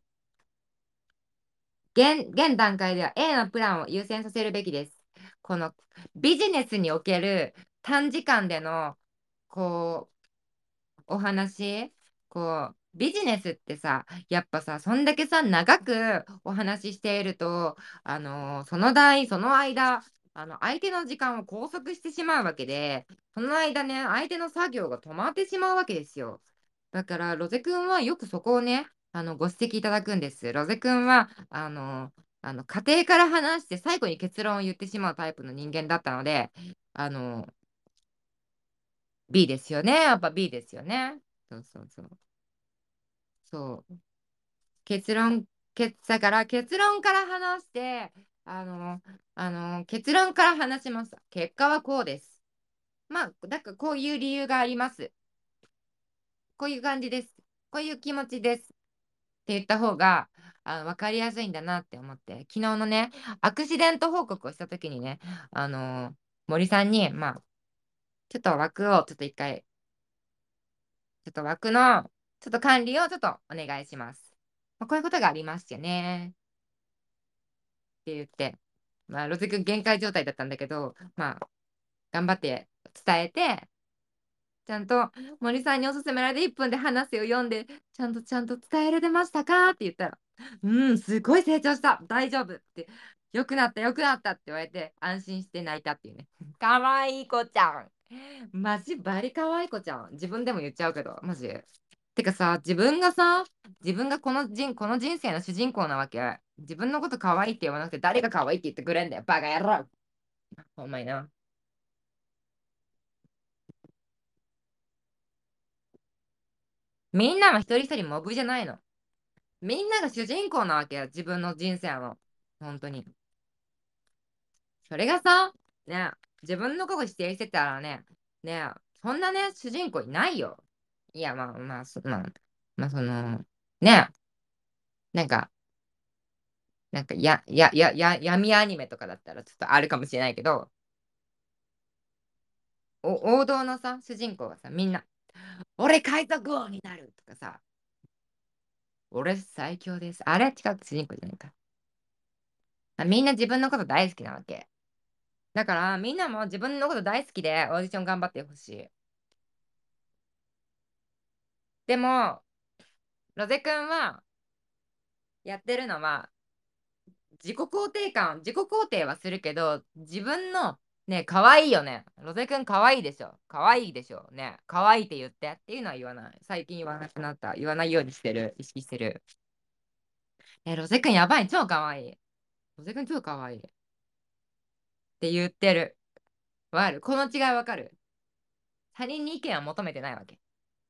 現、現段階では A のプランを優先させるべきです。このビジネスにおける短時間での、こう、お話、こう、ビジネスってさ、やっぱさ、そんだけさ、長くお話ししていると、あのーその代、その間、あの、相手の時間を拘束してしまうわけで、その間ね、相手の作業が止まってしまうわけですよ。だから、ロゼ君はよくそこをね、あの、ご指摘いただくんです。ロゼ君は、あのあの、家庭から話して最後に結論を言ってしまうタイプの人間だったので、あの B ですよね。やっぱ B ですよね。そうそうそう。そう。結論、結、だから結論から話して、あの、あの、結論から話します。結果はこうです。まあ、だからこういう理由があります。こういう感じです。こういう気持ちです。って言った方が、あの、分かりやすいんだなって思って、昨日のね、アクシデント報告をしたときにね、あの、森さんに、まあ、ちょっと枠をちょっと一回、ちょっと枠の、ちょっと管理をちょっとお願いします。まあ、こういうことがありましてね。って言って、まあ、ロゼ君限界状態だったんだけど、まあ、頑張って伝えて、ちゃんと森さんにおすすめられていっぷんで話すよ読んで、ちゃんとちゃんと伝えられましたかって言ったら、うん、すごい成長した、大丈夫って、よくなった、よくなったって言われて、安心して泣いたっていうね。かわいい子ちゃん。 マジバリ可愛い子ちゃん。自分でも言っちゃうけど、マジ。てかさ、自分がさ、自分がこの人、この人生の主人公なわけ。自分のこと可愛いって言わなくて、誰が可愛いって言ってくれんだよ。バカ野郎。お前な。みんなは一人一人モブじゃないの。みんなが主人公なわけよ。自分の人生の。本当に。それがさ、ね、自分のこと否定してたらね、ね、そんなね、主人公いないよ。いや、まあまあ、そまあ、まあ、その、ね、なんか、なんか、や、や、や、や、闇アニメとかだったらちょっとあるかもしれないけど、お、王道のさ、主人公がさ、みんな、俺海賊王になるとかさ、俺最強です。あれ違う、主人公じゃないか。あみんな自分のこと大好きなわけ。だから、みんなも自分のこと大好きでオーディション頑張ってほしい。でも、ロゼ君は、やってるのは、自己肯定感、自己肯定はするけど、自分の、ね、可愛いよね。ロゼ君可愛いでしょ。可愛いでしょ。ね、可愛いって言ってっていうのは言わない。最近言わなくなった。言わないようにしてる。意識してる。え、ロゼ君やばい。超可愛い。ロゼ君超可愛い。って言ってる。わかるこの違いわかる他人に意見は求めてないわけ。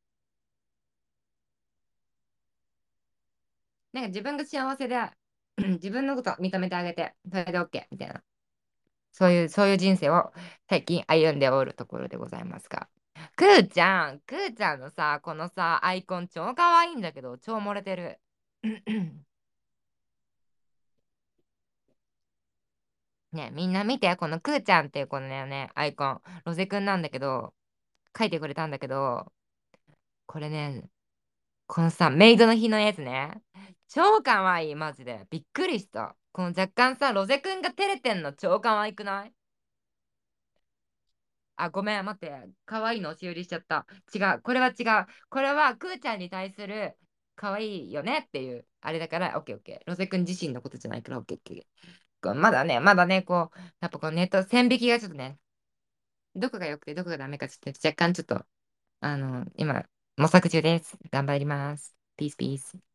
なんか自分が幸せで、自分のこと認めてあげて、それで OK みたいな。そういう、そういう人生を最近歩んでおるところでございますが。くーちゃん、くーちゃんのさ、このさ、アイコン超可愛いんだけど、超漏れてる。ね、みんな見て、このくーちゃんっていうこのね、アイコン、ロゼくんなんだけど、書いてくれたんだけど、これね、このさ、メイドの日のやつね、超可愛い、マジで。びっくりした。この若干さ、ロゼくんが照れてんの超可愛くないあ、ごめん、待って。可愛いの押し売りしちゃった。違う。これは違う。これは、くーちゃんに対する可愛いよねっていう、あれだから、オッケーオッケー。ロゼ君自身のことじゃないから、オッケーオッケー。こうまだね、まだね、こう、やっぱこうネット、線引きがちょっとね、どこが良くてどこがダメかちょっと若干ちょっと、あの、今、模索中です。頑張ります。ピースピース。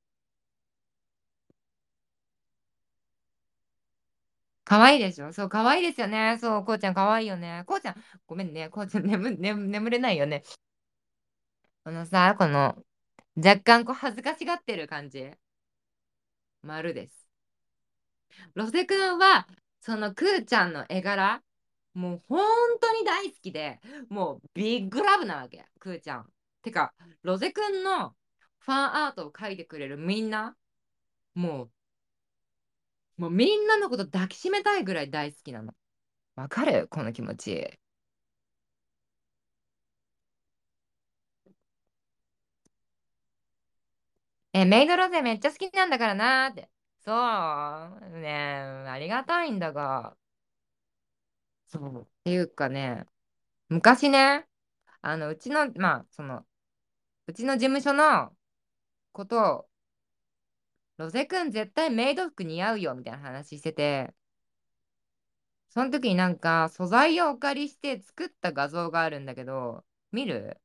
可愛いでしょそう、可愛いですよね。そう、こうちゃん可愛いよね。こうちゃん、ごめんね。こうちゃん眠、眠、眠れないよね。このさ、この、若干こう恥ずかしがってる感じ。丸です。ロセ君は、そのくーちゃんの絵柄、もう本当に大好きで、もうビッグラブなわけ、くーちゃん。てか、ロゼ君のファンアートを描いてくれるみんな、もう、もうみんなのこと抱きしめたいぐらい大好きなの。わかるこの気持ち。え、メイドロゼめっちゃ好きなんだからなーって。そうねえ、ありがたいんだが。そう。っていうかね、昔ね、あの、うちの、まあ、その、うちの事務所のことを、ロゼ君絶対メイド服似合うよみたいな話してて、その時になんか素材をお借りして作った画像があるんだけど、見る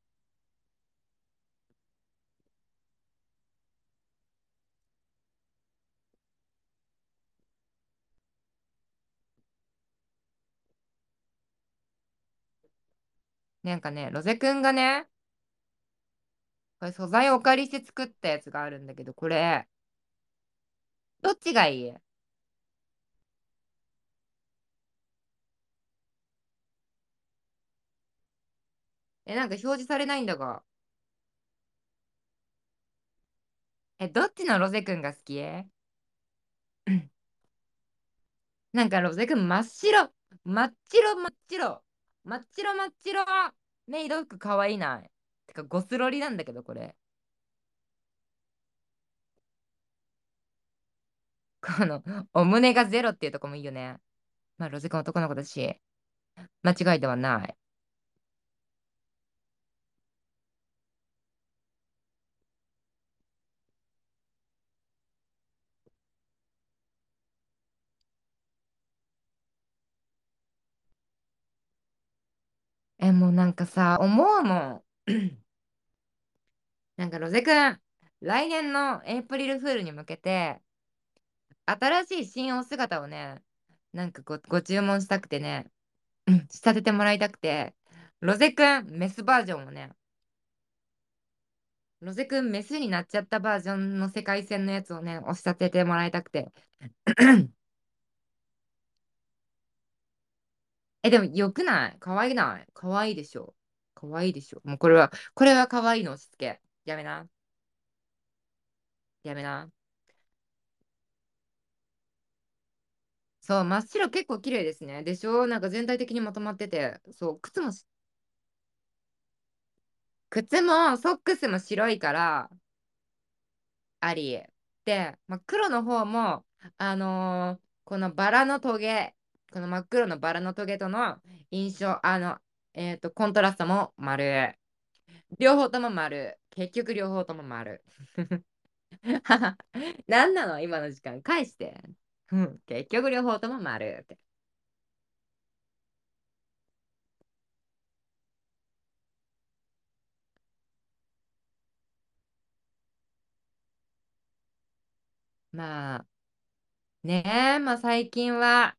なんかね、ロゼ君がね、これ素材をお借りして作ったやつがあるんだけど、これ、どっちがいいえ、なんか表示されないんだが。え、どっちのロゼ君が好きなんかロゼ君真っ白、真っ白真っ白、真っ白真っ白、メイド服かわいいな。てかゴスロリなんだけど、これ。この、お胸がゼロっていうとこもいいよね。まあ、ロゼ君男の子だし、間違いではない。 え、もうなんかさ、思うもん。なんかロゼくん、来年のエイプリルフールに向けて、新しい新お姿をね、なんかご、ご注文したくてね、うん仕立ててもらいたくて、ロゼくん、メスバージョンをね、ロゼくん、メスになっちゃったバージョンの世界線のやつをね、お仕立ててもらいたくて。え、でもよくない可愛いない可愛いでしょ可愛いでしょもうこれは、これは可愛いの押し付け。やめな。やめな。そう、真っ白結構綺麗ですね。でしょなんか全体的にまとまってて。そう、靴もし、靴もソックスも白いから、あり。で、まあ、黒の方も、あのーこのバラのトゲ、この真っ黒のバラのトゲとの印象、あの、えっと、コントラストも丸。両方とも丸。結局両方とも丸。何なの今の時間返して。うん、結局両方とも丸って。まあ、ねえ、まあ最近は、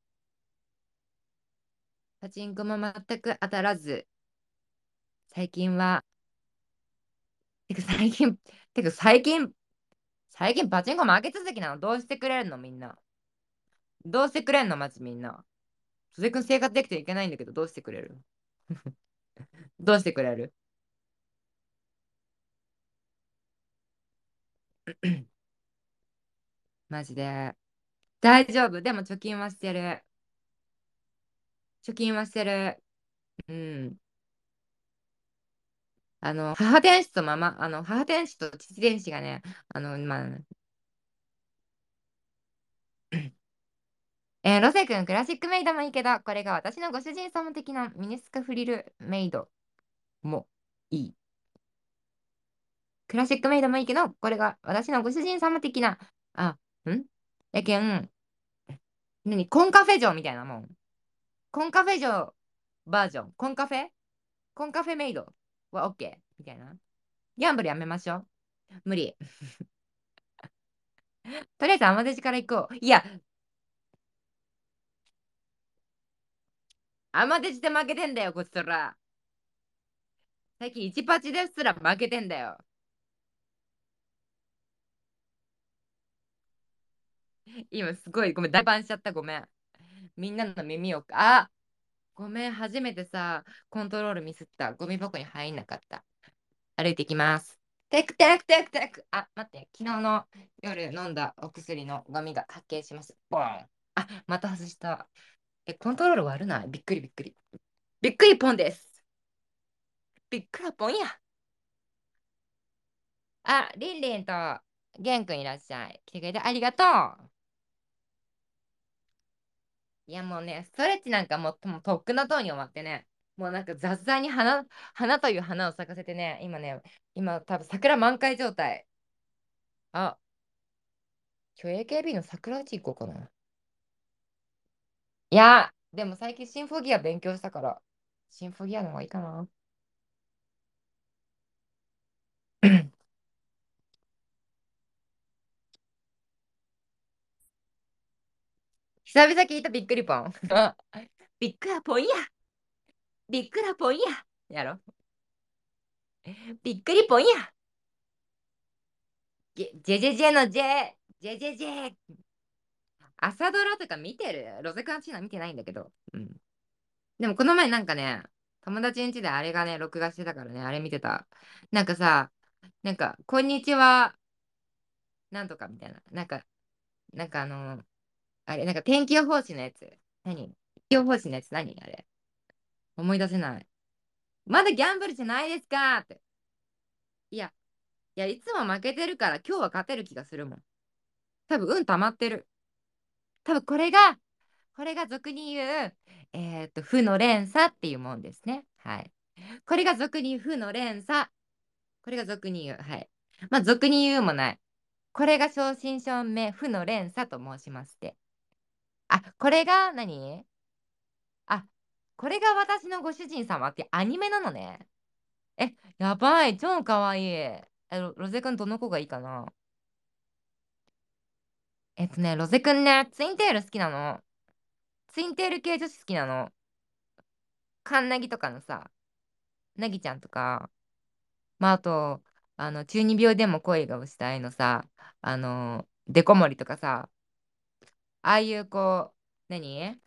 パチンコも全く当たらず、最近は、てか最近、てか最近、最近パチンコ負け続きなのどうしてくれるのみんな。どうしてくれんのマジみんな。鈴井君生活できていけないんだけど、どうしてくれる？どうしてくれる？マジで。大丈夫。でも貯金はしてる。貯金はしてる。うん。あの、母天使とママ、あの、母天使と父天使がね、あの、まあ、えーロセ君、クラシックメイドもいいけど、これが私のご主人様的なミニスカフリルメイドもいい。クラシックメイドもいいけど、これが私のご主人様的な、あ、んやけん、何コンカフェ嬢みたいなもん。コンカフェ嬢バージョン。コンカフェコンカフェメイドは OK みたいな。ギャンブルやめましょう。無理。とりあえずアマデジから行こう。いや、アマデジで負けてんだよ、こっちとら。最近いちパチですら負けてんだよ。今すごい、ごめん、大パンしちゃった、ごめん。みんなの耳を、あ、ごめん、初めてさ、コントロールミスった。ゴミ箱に入んなかった。歩いていきます。テクテクテクテク。あ、待って、昨日の夜飲んだお薬のゴミが発見します。ボーン。あ、また外した。え、コントロール悪ないびっくりびっくり。びっくりポンです。びっくらポンや。あ、リンリンとゲンくんいらっしゃい。来てくれてありがとう。いやもうね、ストレッチなんかもう、もうとっくの塔に終わってね、もうなんか雑談に花、花という花を咲かせてね、今ね、今多分桜満開状態。あ、今日 エーケービー の桜うち行こうかな。いや、でも最近シンフォギア勉強したから、シンフォギアの方がいいかな。久々聞いたびっくりポン。びっくらポンや。びっくらポンや。やろ。びっくりポンや。ジェジェジェジェのジェ。ジェジェジェ。朝ドラとか見てるロゼクアチーナ見てないんだけど。うん。でもこの前なんかね、友達ん家であれがね、録画してたからね、あれ見てた。なんかさ、なんか、こんにちは、なんとかみたいな。なんか、なんかあのあれ、なんか天気予報士のやつ。何天気予報士のやつ何あれ。思い出せない。まだギャンブルじゃないですかって。いや、いや、いつも負けてるから今日は勝てる気がするもん。多分運溜まってる。多分これが、これが俗に言う、えっと、負の連鎖っていうもんですね。はい。これが俗に言う負の連鎖。これが俗に言う。はい。まあ、俗に言うもない。これが正真正銘、負の連鎖と申しまして。あ、これが何あ、 これが私のご主人様ってアニメなのね。え、やばい、超かわいい。え、ロ、ロゼくんどの子がいいかな？えっとね、ロゼくんね、ツインテール好きなの。ツインテール系女子好きなの。カンナギとかのさ、ナギちゃんとか、まあ、あと、あの、中二病でも恋がしたいのさ、あの、デコモリとかさ、ああいうこう、何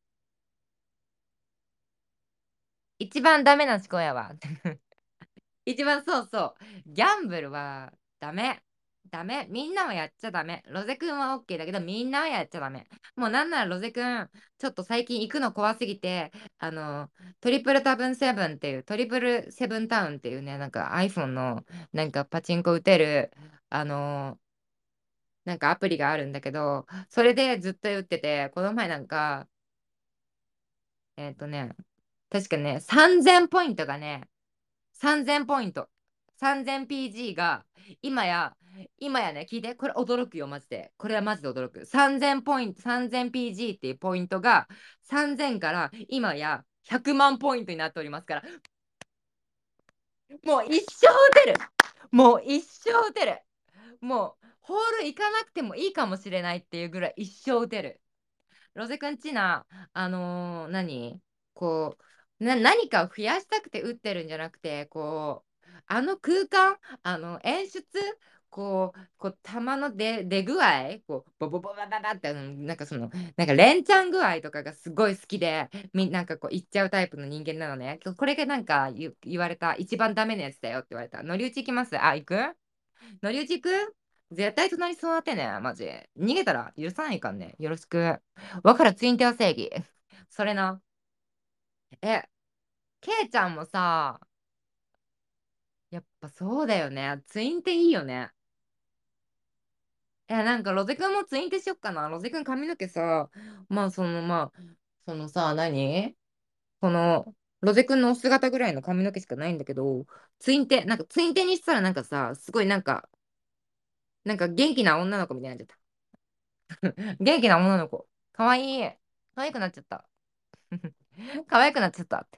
一番ダメな思考やわ。一番そうそう。ギャンブルはダメ。ダメ。みんなはやっちゃダメ。ロゼくんは OK だけど、みんなはやっちゃダメ。もうなんならロゼくん、ちょっと最近行くの怖すぎて、あの、トリプルタブンセブンっていう、トリプルセブンタウンっていうね、なんか iPhone のなんかパチンコ打てる、あの、なんかアプリがあるんだけど、それでずっと打ってて、この前なんか、えっとね、確かね、さんぜんポイントがね、さんぜんポイント。さんぜんピージー が、今や、今やね、聞いて、これ驚くよ、マジで。これはマジで驚く。さんぜんポイント、さんぜんピージー っていうポイントが、さんぜんから今やひゃくまんポイントになっておりますから、もう一生打てる。もう一生打てる。もう、ホール行かなくてもいいかもしれないっていうぐらい一生打てる。ロゼくんちな、あのー何こう、な、何かを増やしたくて打ってるんじゃなくて、こう、あの空間、あの演出、こう、こう球の出、出具合、こう、ボボボバババって、あのなんかその、なんか連チャン具合とかがすごい好きで、み、なんかこう、言っちゃうタイプの人間なのね。これがなんか言、言われた、一番ダメなやつだよって言われた。乗り打ち行きます。あ、行く乗り打ち行く絶対隣座ってね、マジ。逃げたら許さないかんね。よろしく。わからツインテール正義。それな。え、ケイちゃんもさ、やっぱそうだよね。ツインテいいよね。え、なんかロゼくんもツインテしよっかな。ロゼくん髪の毛さ、まあそのまあ、そのさ、何この、ロゼくんのお姿ぐらいの髪の毛しかないんだけど、ツインテ、なんかツインテにしたらなんかさ、すごいなんか、なんか元気な女の子みたいになっちゃった。元気な女の子。かわいい。可愛くなっちゃった。可愛くなっちゃったって。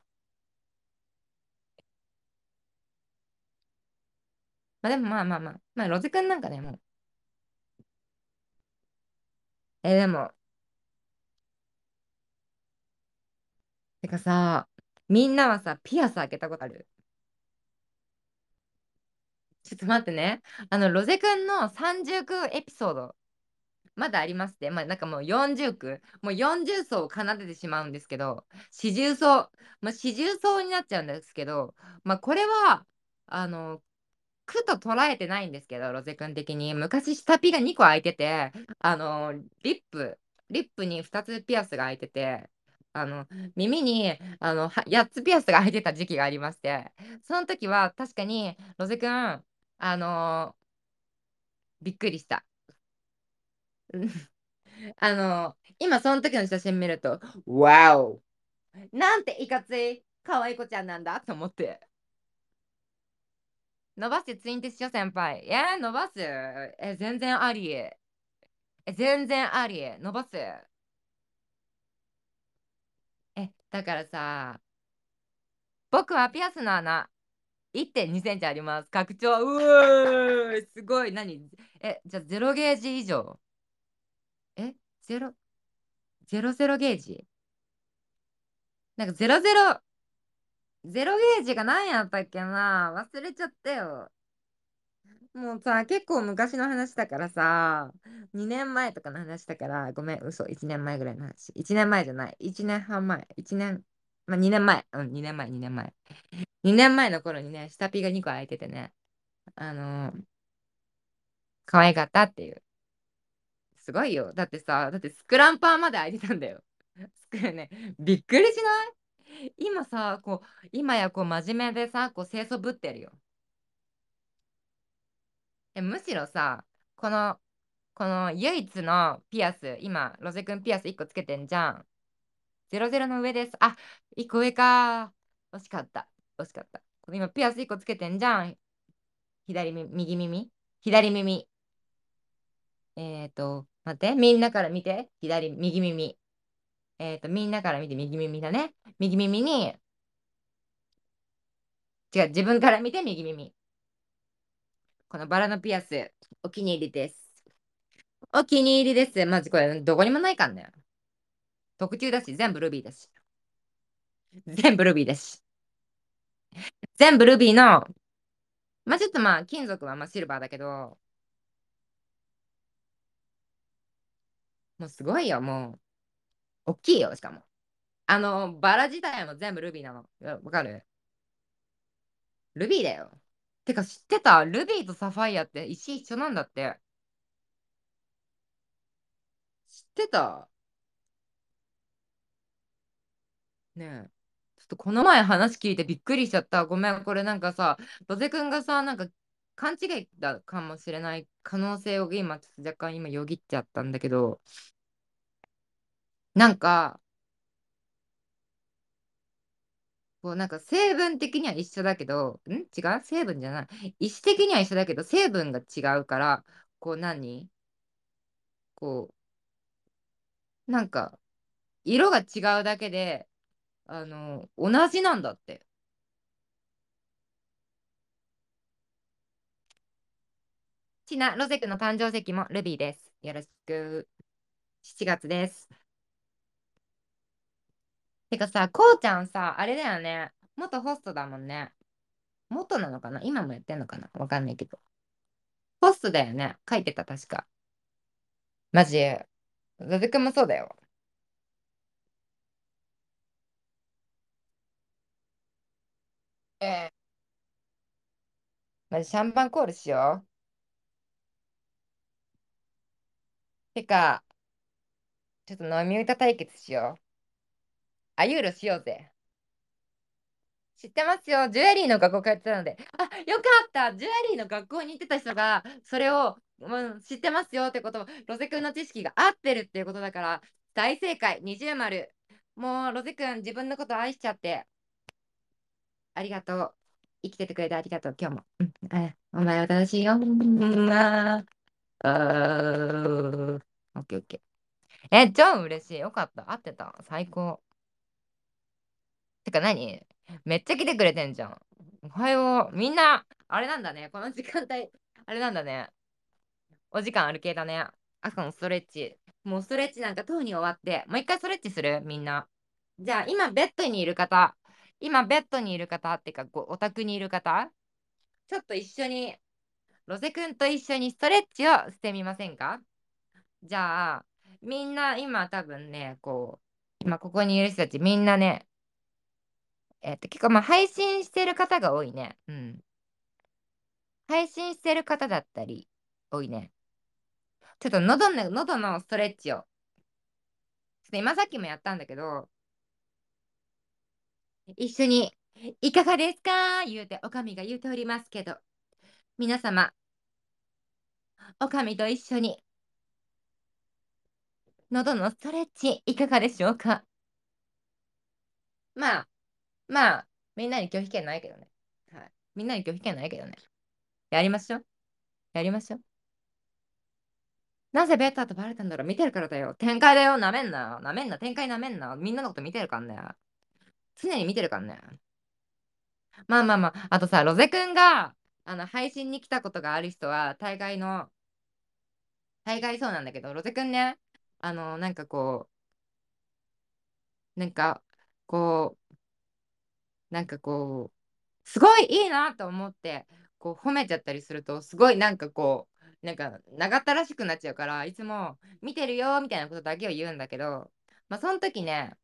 まあでもまあまあまあ。まあロゼくんなんかね、もう。えーでも、てかさ、みんなはさ、ピアス開けたことある？ちょっと待ってね。あの、ロゼくんのさんじゅう区エピソード、まだありまして、まあなんかもうよんじゅう区、もうよんじゅう層を奏でてしまうんですけど、四重奏、まあ四重奏になっちゃうんですけど、まあこれは、あの、苦と捉えてないんですけど、ロゼ君的に。昔、下ピがにこ開いてて、あの、リップ、リップにふたつピアスが開いてて、あの、耳に、あの、はやっつピアスが開いてた時期がありまして、その時は確かに、ロゼ君、あのびっくりした。うんあの今その時の写真見ると、わお、なんていかつい、可愛い子ちゃんなんだと思って。伸ばしてツインテッショ先輩。えー、伸ばすえ、全然あり。え、全然あり。伸ばす。え、だからさ、僕はピアスの穴いってんにセンチあります。拡張。うーすごい。何え、じゃあゼロゲージ以上？え、ゼロ、ゼロゼロゲージ？なんかゼロゼロ、ゼロゲージが何やったっけな、忘れちゃったよ。もうさ、結構昔の話だからさ、にねんまえとかの話だから、ごめん、嘘、いちねんまえぐらいの話。いちねんまえじゃない。いちねんはん前。いちねん、まあにねんまえ。うん、にねんまえ、にねんまえ。にねんまえの頃にね、下ピがにこ開いててね、あのー可愛かったっていう。すごいよ。だってさ、だってスクランパーまで開いてたんだよ。スクね、びっくりしない今さ、こう、今やこう真面目でさ、こう清楚ぶってるよ。え、むしろさ、この、この唯一のピアス、今、ロゼ君ピアスいっこつけてんじゃん。ゼロゼロの上です。あ、いっこ上か。惜しかった。惜しかった。この今、ピアスいっこつけてんじゃん。左耳、右耳左耳。えっと、待って、みんなから見て。左、右耳。 えっと、みんなから見て右耳だね。右耳に、違う、自分から見て右耳。このバラのピアス、お気に入りです。お気に入りです。マジこれ、どこにもないかんね。特注だし、全部ルビーだし。全部ルビーだし。全部ルビーの、まあちょっとまあ、金属はまあシルバーだけど、もうすごいよ、もう。大きいよ、しかも。あの、バラ自体も全部ルビーなの。いやわかる？ルビーだよ。てか知ってた？ルビーとサファイアって石一緒なんだって。知ってた？ねえ。ちょっとこの前話聞いてびっくりしちゃった。ごめん、これなんかさ、ロゼくんがさ、なんか勘違いだかもしれない可能性を今、ちょっと若干今よぎっちゃったんだけど、なんか、こうなんか成分的には一緒だけど、ん違う成分じゃない。意思的には一緒だけど、成分が違うから、こう何こう、なんか、色が違うだけで、あの、同じなんだって。ちな、ロゼクの誕生石もルビーです。よろしく。しちがつです。てかさ、こうちゃんさ、あれだよね。元ホストだもんね。元なのかな？今もやってんのかな？わかんないけど。ホストだよね。書いてた、確か。マジ。ロゼクもそうだよ。ええ。マジシャンパンコールしよう。てか、ちょっと飲み歌対決しよう。あ、ユーロしようぜ。知ってますよ。ジュエリーの学校通ってたので。あ、よかった。ジュエリーの学校に行ってた人が、それを、うん、知ってますよってこと、ロゼ君の知識が合ってるっていうことだから、大正解。二重丸。もう、ロゼ君、自分のこと愛しちゃって、ありがとう。生きててくれてありがとう、今日も。うん、あお前は正しいよ。うんあーあーオッケーオッケー。え、超嬉しい。よかった。合ってた。最高。てか何？めっちゃ来てくれてんじゃん。おはよう。みんな、あれなんだね。この時間帯、あれなんだね。お時間ある系だね。朝のストレッチ。もうストレッチなんかとうに終わって、もう一回ストレッチするみんな。じゃあ、今ベッドにいる方、今ベッドにいる方ってか、ごお宅にいる方、ちょっと一緒に、ロゼくんと一緒にストレッチをしてみませんか？じゃあ、みんな今多分ね、こう、今ここにいる人たちみんなね、えっと、結構まあ配信してる方が多いね。うん。配信してる方だったり、多いね。ちょっと喉の、喉のストレッチを。ちょっと今さっきもやったんだけど、一緒に、いかがですか言うて、おかみが言うておりますけど、皆様、おかみと一緒に、喉のストレッチ、いかがでしょうか？まあ、まあ、みんなに拒否権ないけどね。はい。みんなに拒否権ないけどね。やりましょう。やりましょう。なぜベータとバレたんだろう？見てるからだよ。展開だよ。なめんな。なめんな。展開なめんな。みんなのこと見てるからね。常に見てるからね。まあまあまあ。あとさ、ロゼくんが、あの、配信に来たことがある人は、大概の、大概そうなんだけど、ロゼくんね、あの、なんかこう、なんか、こう、なんかこう、すごいいいなと思って、こう、褒めちゃったりすると、すごいなんかこう、なんか、長ったらしくなっちゃうから、いつも、見てるよ、みたいなことだけを言うんだけど、まあ、その時ね、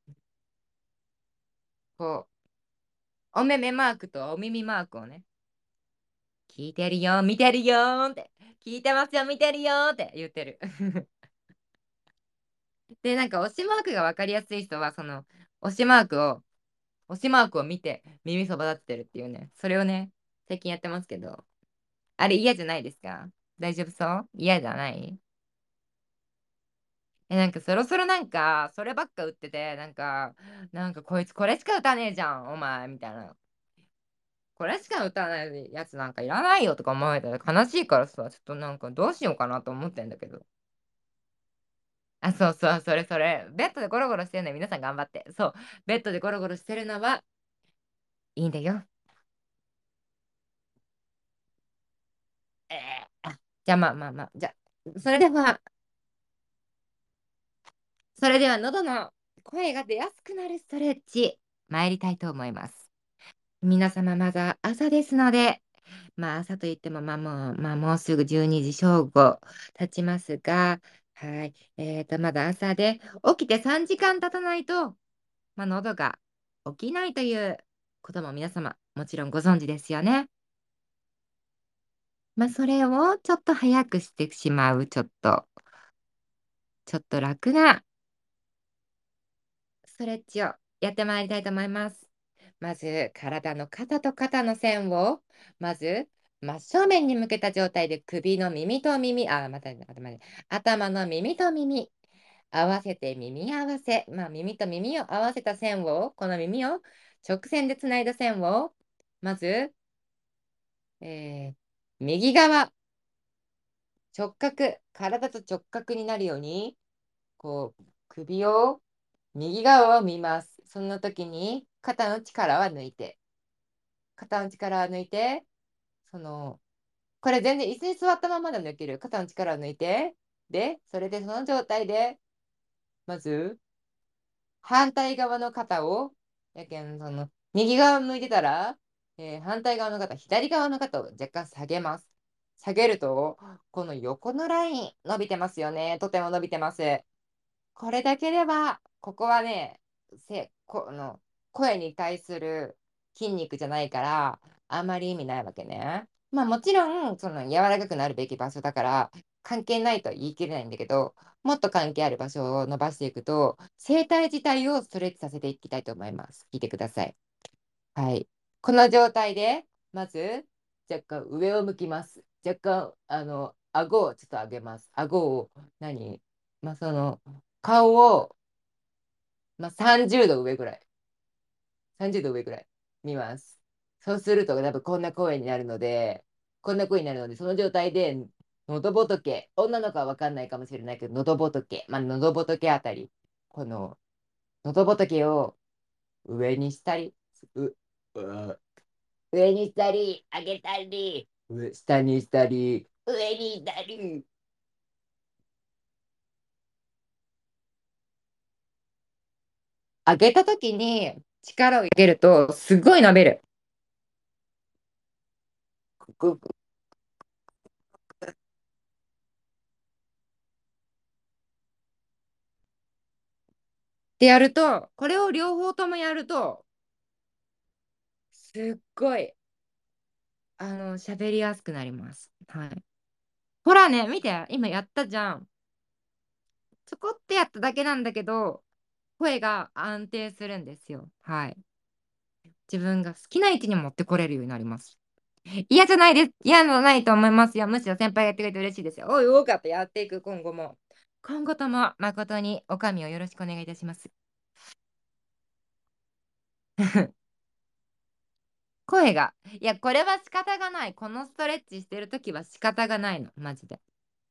こう、お目目マークとお耳マークをね、聞いてるよ、見てるよって、聞いてますよ、見てるよって言ってる。で、なんか推しマークが分かりやすい人は、その推しマークを、推しマークを見て耳そば立ってるっていうね、それをね、最近やってますけど、あれ嫌じゃないですか？大丈夫そう？嫌じゃない？え、なんかそろそろなんか、そればっか打ってて、なんか、なんかこいつこれしか打たねえじゃん、お前、みたいな。これしか打たないやつなんかいらないよとか思われたら悲しいからさ、ちょっとなんかどうしようかなと思ってんだけど。 あ、そうそう、それそれ。ベッドでゴロゴロしてるのよ皆さん頑張って。そう。ベッドでゴロゴロしてるのはいいんだよ。えーあじゃあまあまあまあ。じゃあ、それでは、それでは喉の声が出やすくなるストレッチ、参りたいと思います。皆様、まだ朝ですので、まあ朝といっても、まあもう、まあもうすぐじゅうにじ正午経ちますが、はい。えっと、まだ朝で、起きてさんじかん経たないと、まあ喉が起きないということも皆様、もちろんご存知ですよね。まあそれをちょっと早くしてしまう、ちょっと、ちょっと楽なストレッチをやってまいりたいと思います。まず、体の肩と肩の線を、まず、真正面に向けた状態で首の耳と耳、あ、また、頭で頭の耳と耳、合わせて耳合わせ、まあ、耳と耳を合わせた線を、この耳を直線でつないだ線を、まず、えー右側、直角、体と直角になるように、こう、首を右側を見ます。その時に肩の力は抜いて、肩の力は抜いて、その、これ全然椅子に座ったままでもできる。肩の力を抜いて、で、それでその状態で、まず、反対側の肩を、やけん、その、右側向いてたら、えー反対側の肩、左側の肩を若干下げます。下げると、この横のライン伸びてますよね。とても伸びてます。これだけでは、ここはね、せこの声に対する筋肉じゃないから、あんまり意味ないわけね。まあもちろん、その柔らかくなるべき場所だから、関係ないとは言い切れないんだけど、もっと関係ある場所を伸ばしていくと、声帯自体をストレッチさせていきたいと思います。聞いてください。はい。この状態で、まず、若干上を向きます。若干、あの、顎をちょっと上げます。顎を、何まあ、その、顔を、まあ、さんじゅうど上ぐらい。さんじゅうど上ぐらい見ます。そうすると、多分こんな声になるので、こんな声になるので、その状態で、喉仏、女の子は分かんないかもしれないけど、喉仏、まあ、喉仏あたり、この、喉仏を上にしたり、う、う上にしたり、上げたり、上下にしたり、上にしたり。上げたときに力を入れると、すごい伸びる。グッてやると、これを両方ともやると、すっごい、あの、喋りやすくなります。はい。ほらね、見て、今やったじゃん。ちょこってやっただけなんだけど、声が安定するんですよ。はい。自分が好きな位置に持ってこれるようになります。嫌じゃないです。嫌じゃないと思いますよ。むしろ先輩がやってくれて嬉しいですよ。おい、多かった。やっていく、今後も。今後とも誠にお上をよろしくお願いいたします。声が。いや、これは仕方がない。このストレッチしてるときは仕方がないの。マジで。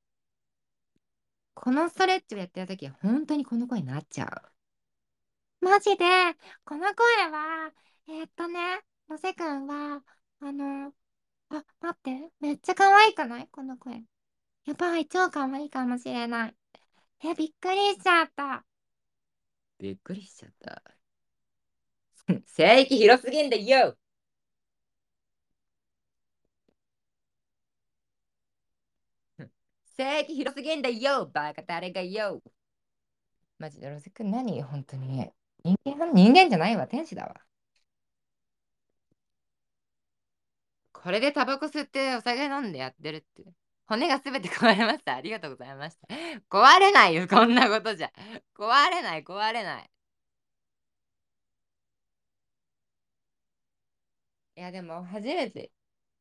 このストレッチをやってるときは本当にこの声になっちゃう。マジで、この声は、えーっとね、ロセ君は、あの、あ、待って、めっちゃ可愛いかないこの声。やばい、超可愛いかもしれない。え、びっくりしちゃった。びっくりしちゃった。聖域広すぎんだよ。聖域広すぎんだよ。バカ誰がよ。マジでロセ君何本当に。人間、人間じゃないわ。天使だわ。これでタバコ吸ってお酒飲んでやってるって。骨がすべて壊れました。ありがとうございました。壊れないよ、こんなことじゃ。壊れない、壊れない。いや、でも初めて。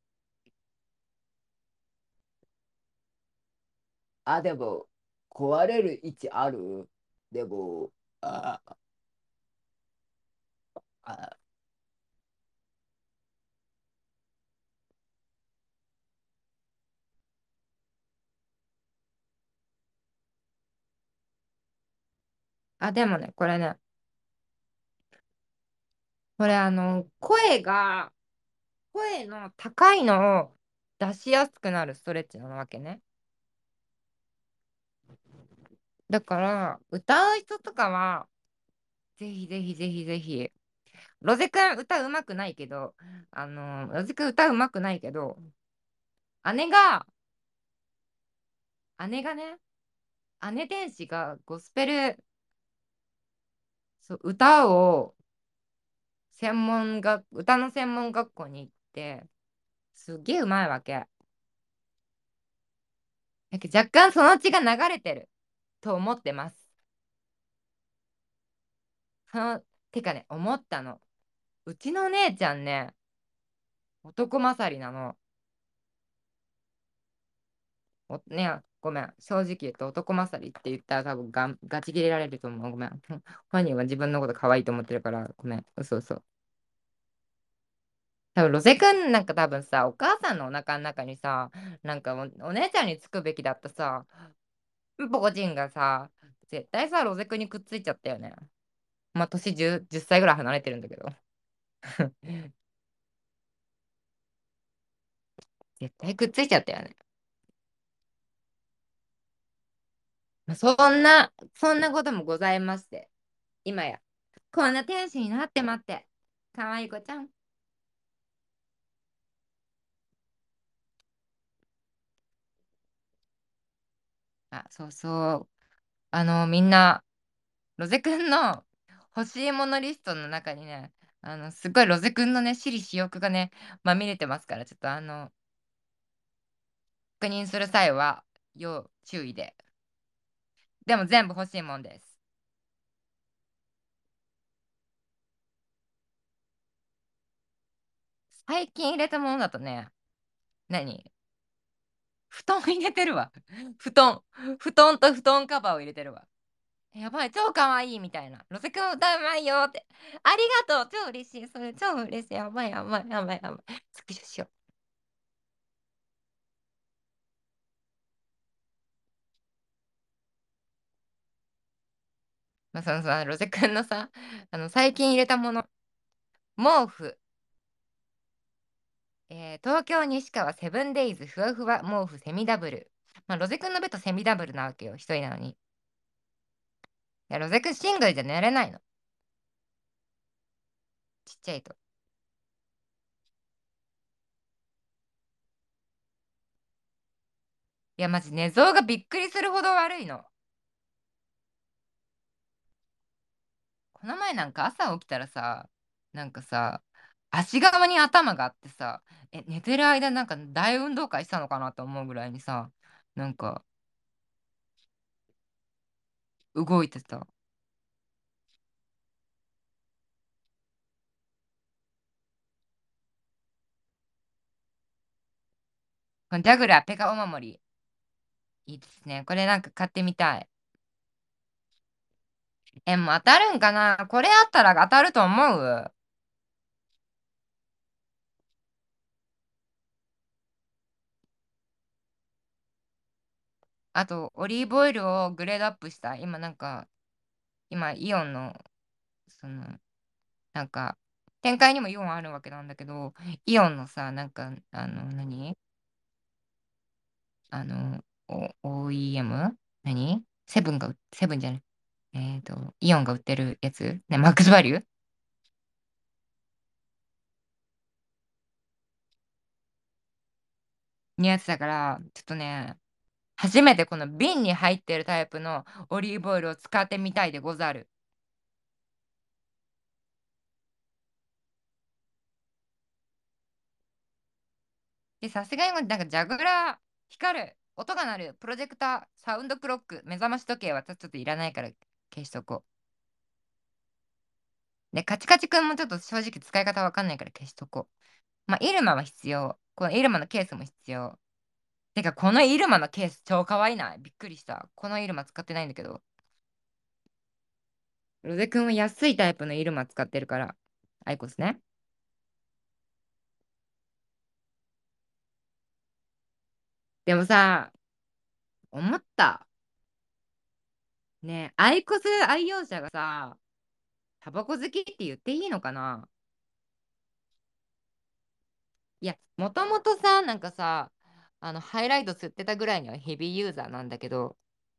あ、でも、壊れる位置あるでも、あ、あ、 あ、でもね、これね、これあの、声が、声の高いのを出しやすくなるストレッチなわけね。だから、歌う人とかは、ぜひぜひぜひぜひ。ロゼくん歌うまくないけど、あの、ロゼくん歌うまくないけど、姉が、姉がね、姉天使がゴスペル、そう、歌を、専門学、歌の専門学校に行って、すっげえうまいわけ。だけど若干その血が流れてると思ってます。その、てかね、思ったの。うちのお姉ちゃんね、男勝りなの。おね、ごめん。正直言うと男勝りって言ったら多分がんガチ切れられると思う。ごめん。本人は自分のこと可愛いと思ってるから、ごめん。嘘嘘。多分ロゼくんなんか多分さ、お母さんのお腹の中にさ、なんかお、お姉ちゃんにつくべきだったさ、ポコチンがさ、絶対さ、ロゼくんにくっついちゃったよね。まあ、年じゅう、じゅっさいぐらい離れてるんだけど。絶対くっついちゃったよね。まあ、そんな、そんなこともございまして、今や、こんな天使になって待って。かわいい子ちゃん。あ、そうそう。あの、みんな、ロゼくんの欲しいものリストの中にね、あの、すごいロゼくんのね、私利私欲がね、まみれてますから、ちょっとあの、確認する際は、要注意で。でも全部欲しいもんです。最近入れたものだとね、何布団入れてるわ。布団。布団と布団カバーを入れてるわ。やばい、超かわいいみたいな。ロセ君歌うまいよって。ありがとう、超嬉しい。それ超嬉しい。やばい、やばい、やばい、やばい。スクショしよう。まあ、そのさ、ロゼ君のさ、あの、最近入れたもの、毛布、えー東京西川セブンデイズふわふわ毛布セミダブル。まあ、ロゼ君のベッドセミダブルなわけよ、一人なのに。いや、ロゼ君シングルじゃ寝れないの。ちっちゃいと。いや、マジ寝相がびっくりするほど悪いの。この前なんか朝起きたらさ、なんかさ、足側に頭があってさ、え、寝てる間なんか大運動会したのかなと思うぐらいにさ、なんか動いてた。このジャグラーペカお守り。いいですね。これなんか買ってみたい。え、もう当たるんかなこれあったら当たると思う。あと、オリーブオイルをグレードアップした。今なんか、今イオンの、その、なんか、展開にもイオンあるわけなんだけど、イオンのさ、なんか、あの、何あの、お オーイーエム？ 何セブンが売、セブンじゃない。えっと、イオンが売ってるやつね、マックスバリューにやつだから、ちょっとね、初めてこの瓶に入ってるタイプのオリーブオイルを使ってみたいでござる。で、さすがになんかジャグラー、光る、音が鳴る、プロジェクター、サウンドクロック、目覚まし時計はちょっといらないから消しとこう。で、カチカチくんもちょっと正直使い方わかんないから消しとこう。まあ、イルマは必要。このイルマのケースも必要。てか、このイルマのケース超かわいいな。びっくりした。このイルマ使ってないんだけど。ロゼ君は安いタイプのイルマ使ってるから。アイコスね。でもさ、思った。 ねえ、アイコス愛用者がさ、タバコ好きって言っていいのかな？いや、もともとさ、なんかさ、あの、ハイライト吸ってたぐらいにはヘビーユーザーなんだけど、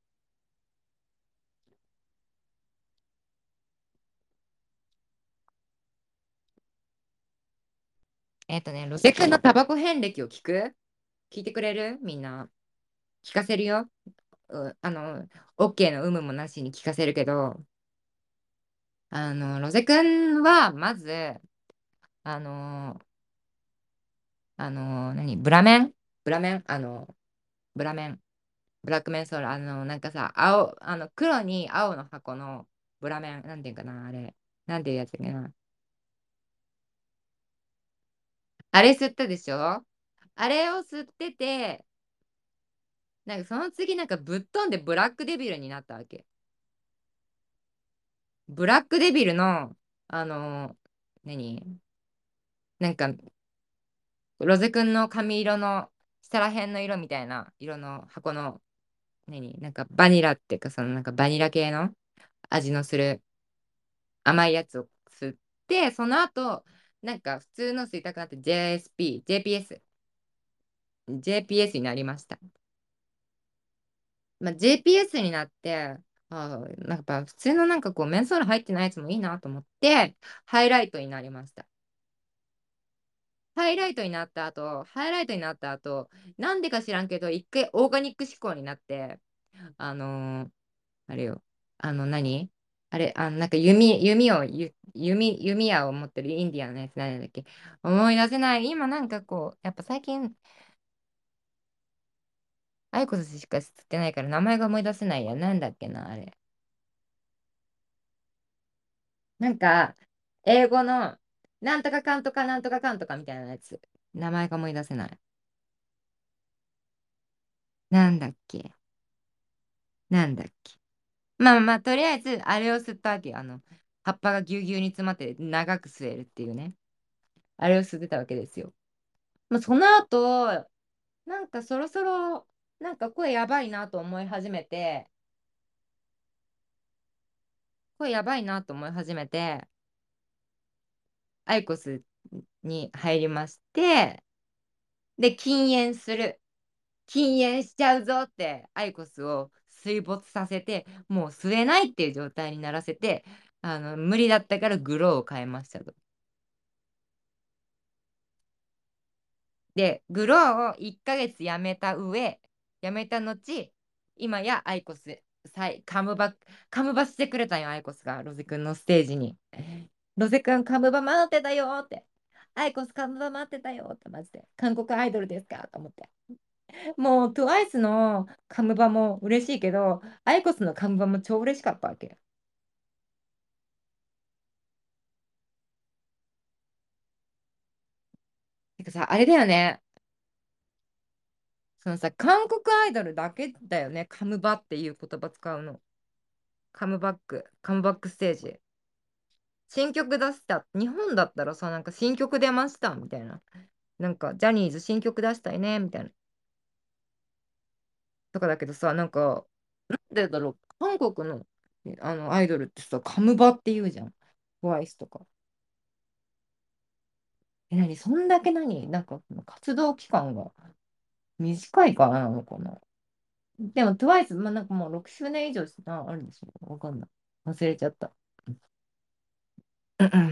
えっとね、ロゼ君のタバコ遍歴を聞く？聞いてくれるみんな？聞かせるよ。うあの、OK の有無もなしに聞かせるけど、あの、ロゼ君は、まず、あの、あの、何ブラメンブラメンあの、ブラメン。ブラックメンソール、あの、なんかさ、青、あの、黒に青の箱のブラメン、なんていうかな、あれ。なんていうやつだっけな。あれ吸ったでしょ？あれを吸ってて、なんかその次なんかぶっ飛んでブラックデビルになったわけ。ブラックデビルの、あの、何なんか、ロゼ君の髪色の下らへんの色みたいな色の箱の、何なんかバニラっていうか、そのなんかバニラ系の味のする甘いやつを吸って、その後、なんか普通の吸いたくなって ジェーエスピー、ジェーピーエス、ジェーピーエス になりました。まあ、ジェーピーエス になって、あー、なんかやっぱ普通のなんかこうメンソール入ってないやつもいいなと思って、ハイライトになりました。ハイライトになった後、ハイライトになった後、なんでか知らんけど、一回オーガニック志向になって、あのーあれよ、あの何あれ、あの、なんか弓、弓を、ゆ弓、弓矢を持ってるインディアンのやつなんだっけ？思い出せない。今なんかこう、やっぱ最近、アイコスしか吸ってないから名前が思い出せないや。なんだっけな、あれ。なんか、英語の、なんとかかんとかなんとかかんとかみたいなやつ。名前が思い出せない。なんだっけ？なんだっけ？まあまあ、とりあえず、あれを吸ったわけよ。あの、葉っぱがぎゅうぎゅうに詰まって長く吸えるっていうね。あれを吸ってたわけですよ。まあ、その後、なんかそろそろ、なんか声やばいなと思い始めて、声やばいなと思い始めて、アイコスに入りまして、で、禁煙する。禁煙しちゃうぞって、アイコスを水没させて、もう吸えないっていう状態にならせて、あの、無理だったからグローを変えましたと。で、グローをいっかげつやめた上、やめた後、今やアイコス、さいカムバ、カムバしてくれたんよ、アイコスが、ロゼ君のステージに。ロゼ君、カムバ待ってたよって。アイコスカムバ待ってたよって、マジで。韓国アイドルですかと思って。もう、トゥワイスのカムバも嬉しいけど、アイコスのカムバも超嬉しかったわけ。てかさ、あれだよね。そのさ、韓国アイドルだけだよね。カムバっていう言葉使うの。カムバック、カムバックステージ。新曲出した。日本だったらさ、なんか新曲出ましたみたいな。なんか、ジャニーズ新曲出したいねみたいな。とかだけどさ、なんか、なんでだろう。韓国の、あのアイドルってさ、カムバって言うじゃん。トワイスとか。え、何そんだけ何なんか、活動期間が短いからなのかな。でも、トワイス、まあ、なんかもうろくしゅうねん以上なあるんでしょ？わかんない。忘れちゃった。うんうん。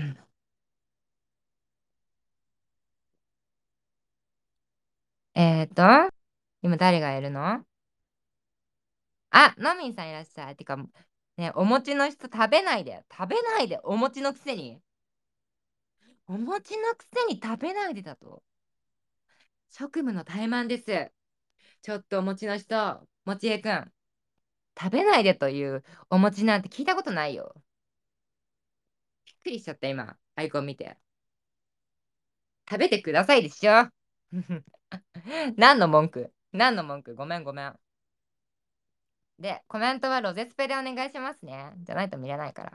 えっと、今誰がいるの？あ、のみんさんいらっしゃい。てか、ね、お餅の人食べないで。食べないで。お餅のくせに。お餅のくせに食べないでだと。職務の怠慢です。ちょっとお餅の人、もちえくん。食べないでというお餅なんて聞いたことないよ。びっくりしちゃった、今。アイコン見て。食べてくださいでしょ。何の文句？何の文句？ごめんごめん。で、コメントはロゼスペでお願いしますね。じゃないと見れないから。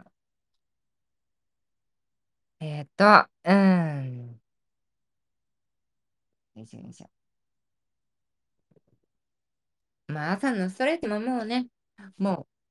えっと、うーん。よいしょよいしょ。まあ、朝のストレッチももうね、もう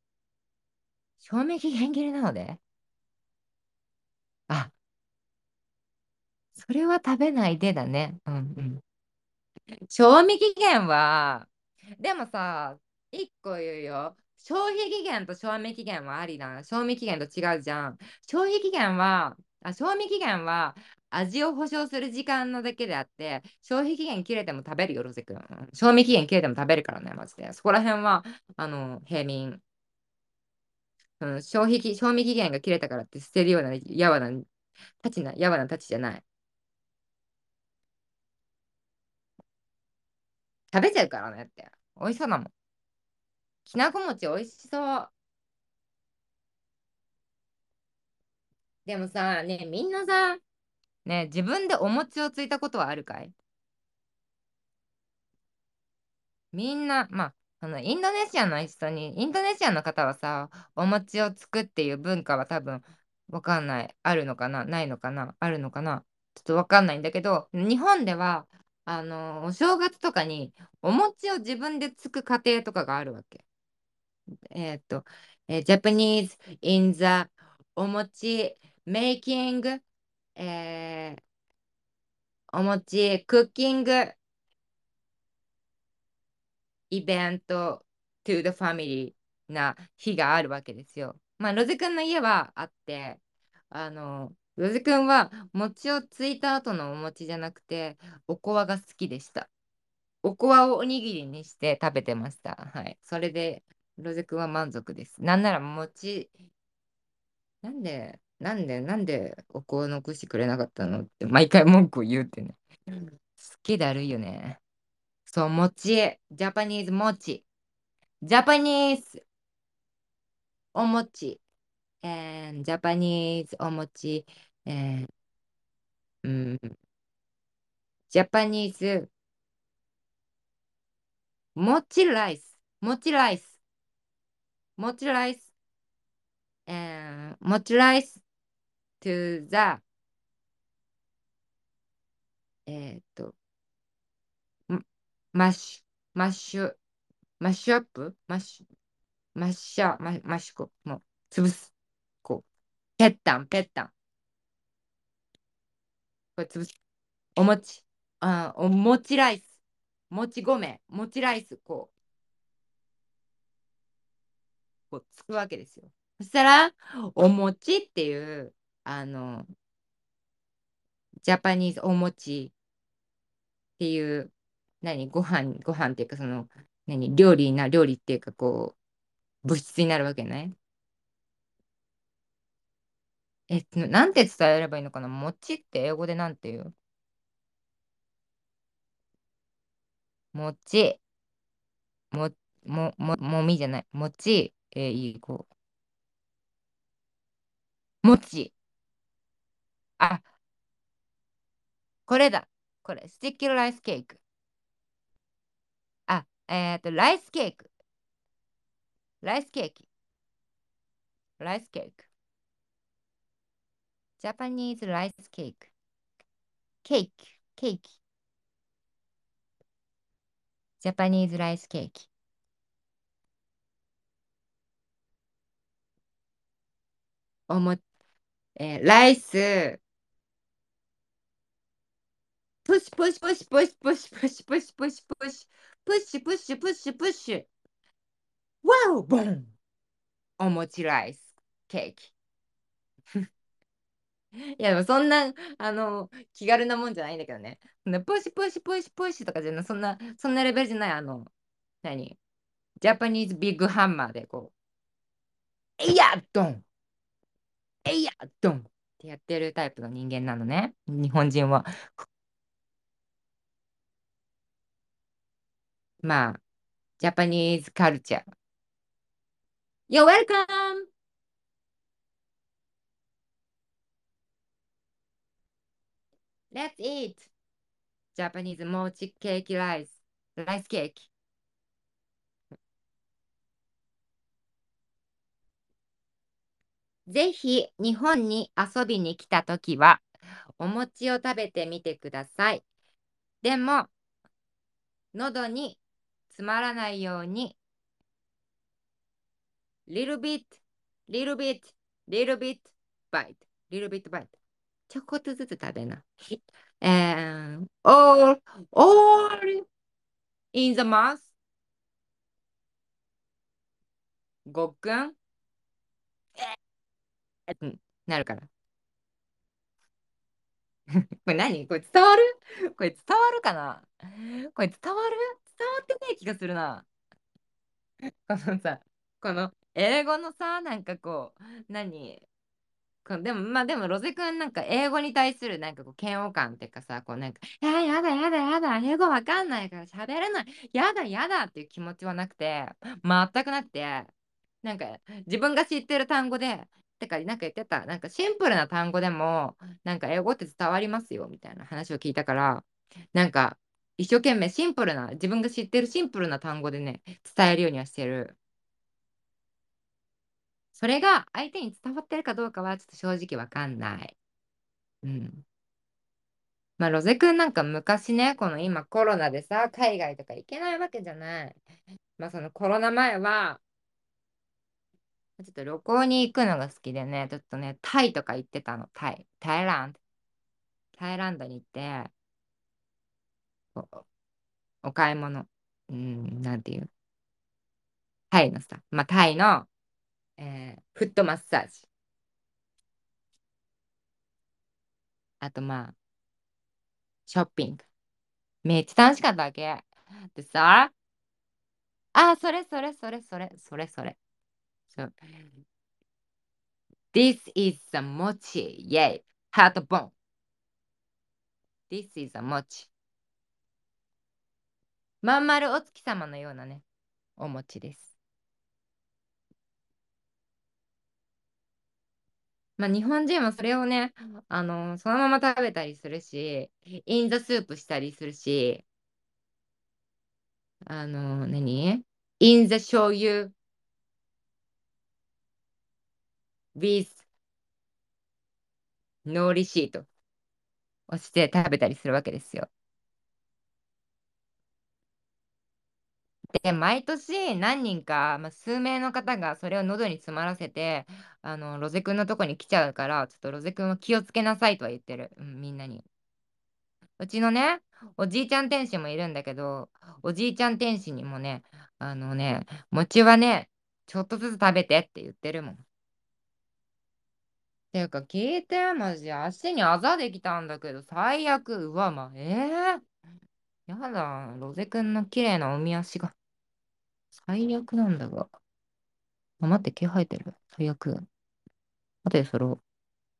賞味期限切れなので、あ、それは食べないでだね。うんうん。賞味期限は、でもさ、一個言うよ。消費期限と賞味期限はありな。賞味期限と違うじゃん。消費期限は、あ、賞味期限は味を保証する時間のだけであって、消費期限切れても食べるよ、ロゼ君。賞味期限切れても食べるからね、マジで。そこら辺は、あの、平民。うん、消費期、賞味期限が切れたからって捨てるような、やわな、たちな、やわなたちじゃない。食べちゃうからねって。美味しそうだもん。きなこ餅美味しそう。でもさ、ね、みんなさ、ね、自分でお餅をついたことはあるかい？みんな、まあ、あの、インドネシアの人に、インドネシアの方はさ、お餅をつくっていう文化は多分、わかんない。あるのかなないのかなあるのかな、ちょっとわかんないんだけど、日本では、あの、お正月とかに、お餅を自分でつく家庭とかがあるわけ。えーっと、えー、Japanese in the お餅 making、えーお餅クッキングイベント to the family な日があるわけですよ。まあ、ロゼ君の家はあって、あの、ロゼ君は餅をついた後のお餅じゃなくて、おこわが好きでした。おこわをおにぎりにして食べてました。はい。それで、ロゼ君は満足です。なんなら餅、なんで、なんで、なんでおこわ残してくれなかったのって毎回文句を言うってね。好きだるいよね。そう、餅、ジャパニーズ餅。ジャパニーズお餅、えージャパニーズお餅、えーうん、ジャパニーズ餅ライス、餅ライス、餅ライス、えー、餅ライス to the、えーっと、んマッシュ、マッシュ、マッシュアップマッシュ、マッシャー、ママッシュコ、もう、潰す。こう、ペッタン、ペッタン。これ潰す。お餅、あー、お餅ライス、餅米、餅ライス、こう、こうつくわけですよ。そしたら、お餅っていう、あの、ジャパニーズお餅っていう、何、ご飯、ご飯っていうか、その、何、料理な、料理っていうか、こう、物質になるわけね。え、なんて伝えればいいのかな、餅って英語でなんて言う？餅、も、も、も、もみじゃない。餅、えーいい子。餅。あ、これだ。これ、スティッキライスケーク。あ、えっと、ライスケーク。ライスケーキ。ライスケーク。ジャパニーズライスケーク。ケーキ。ケーキ。ジャパニーズライスケーキ。おも、えーライス。プシプシプシプシプシプシプシプシプシプシプシプシプシワオボンお餅ライスケーキ。いや、でもそんな、あの、気軽なもんじゃないんだけどね。そんなプシプシプシプシとかじゃな、そんな、そんなレベルじゃない、あの、何ジャパニーズビッグハンマーでこう、えいやドンえいやドンってやってるタイプの人間なのね。日本人は。 まあ、ジャパニーズカルチャー。You're welcome! Let's eat! ジャパニーズモーチケーキライス。ライスケーキ。ぜひ日本に遊びに来たときは、お餅を食べてみてください。でも、喉に詰まらないように、little bit, little bit, little bit bite, little bit bite. ちょこっとずつ食べな。And all, all in the mouth. ごっくん、うん、なるから。これ何これ伝わるこれ伝わるかな。これ伝わる、伝わってない気がするな。このさ、この英語のさ、なんかこう、何こうでも、まあでも、ロゼくんなんか英語に対するなんかこう嫌悪感っていうかさ、こうなんか、いや、やだやだやだ、英語わかんないから喋れない、やだやだっていう気持ちはなくて、全くなくて、なんか自分が知ってる単語で、てか、なんか言ってた、なんかシンプルな単語でも、なんか英語って伝わりますよみたいな話を聞いたから、なんか一生懸命シンプルな、自分が知ってるシンプルな単語でね、伝えるようにはしてる。それが相手に伝わってるかどうかはちょっと正直わかんない。うん。まあ、ロゼ君なんか昔ね、この今コロナでさ、海外とか行けないわけじゃない。まあ、そのコロナ前は、ちょっと旅行に行くのが好きでね、ちょっとね、タイとか行ってたの、タイ。タイランド。タイランドに行って、お、お買い物。うん、なんていう。タイのさ、まあ、タイの、えーフットマッサージ。あとまあ、ショッピング。めっちゃ楽しかったわけ。でさ、あ、それそれそれそれ、それそれ。そう。This is a mochi. Yay. Heart bone. This is a mochi. まん丸お月様のようなね、お餅です。まあ、日本人もそれをね、あのそのまま食べたりするし、インザスープしたりするし、あの何インザ醤油 with ノーリシートをして食べたりするわけですよ。で、毎年何人か、まあ、数名の方がそれを喉に詰まらせて、あの、ロゼ君のとこに来ちゃうから、ちょっとロゼ君は気をつけなさいとは言ってる。うん、みんなに。うちのね、おじいちゃん天使もいるんだけど、おじいちゃん天使にもね、あのね、餅はね、ちょっとずつ食べてって言ってるもん。ていうか、聞いて、マジ、足にあざできたんだけど、最悪。うわ、まあ、えー、やだ、ロゼ君の綺麗なおみ足が。最悪なんだが。あ、待って、毛生えてる。最悪。後でそれを。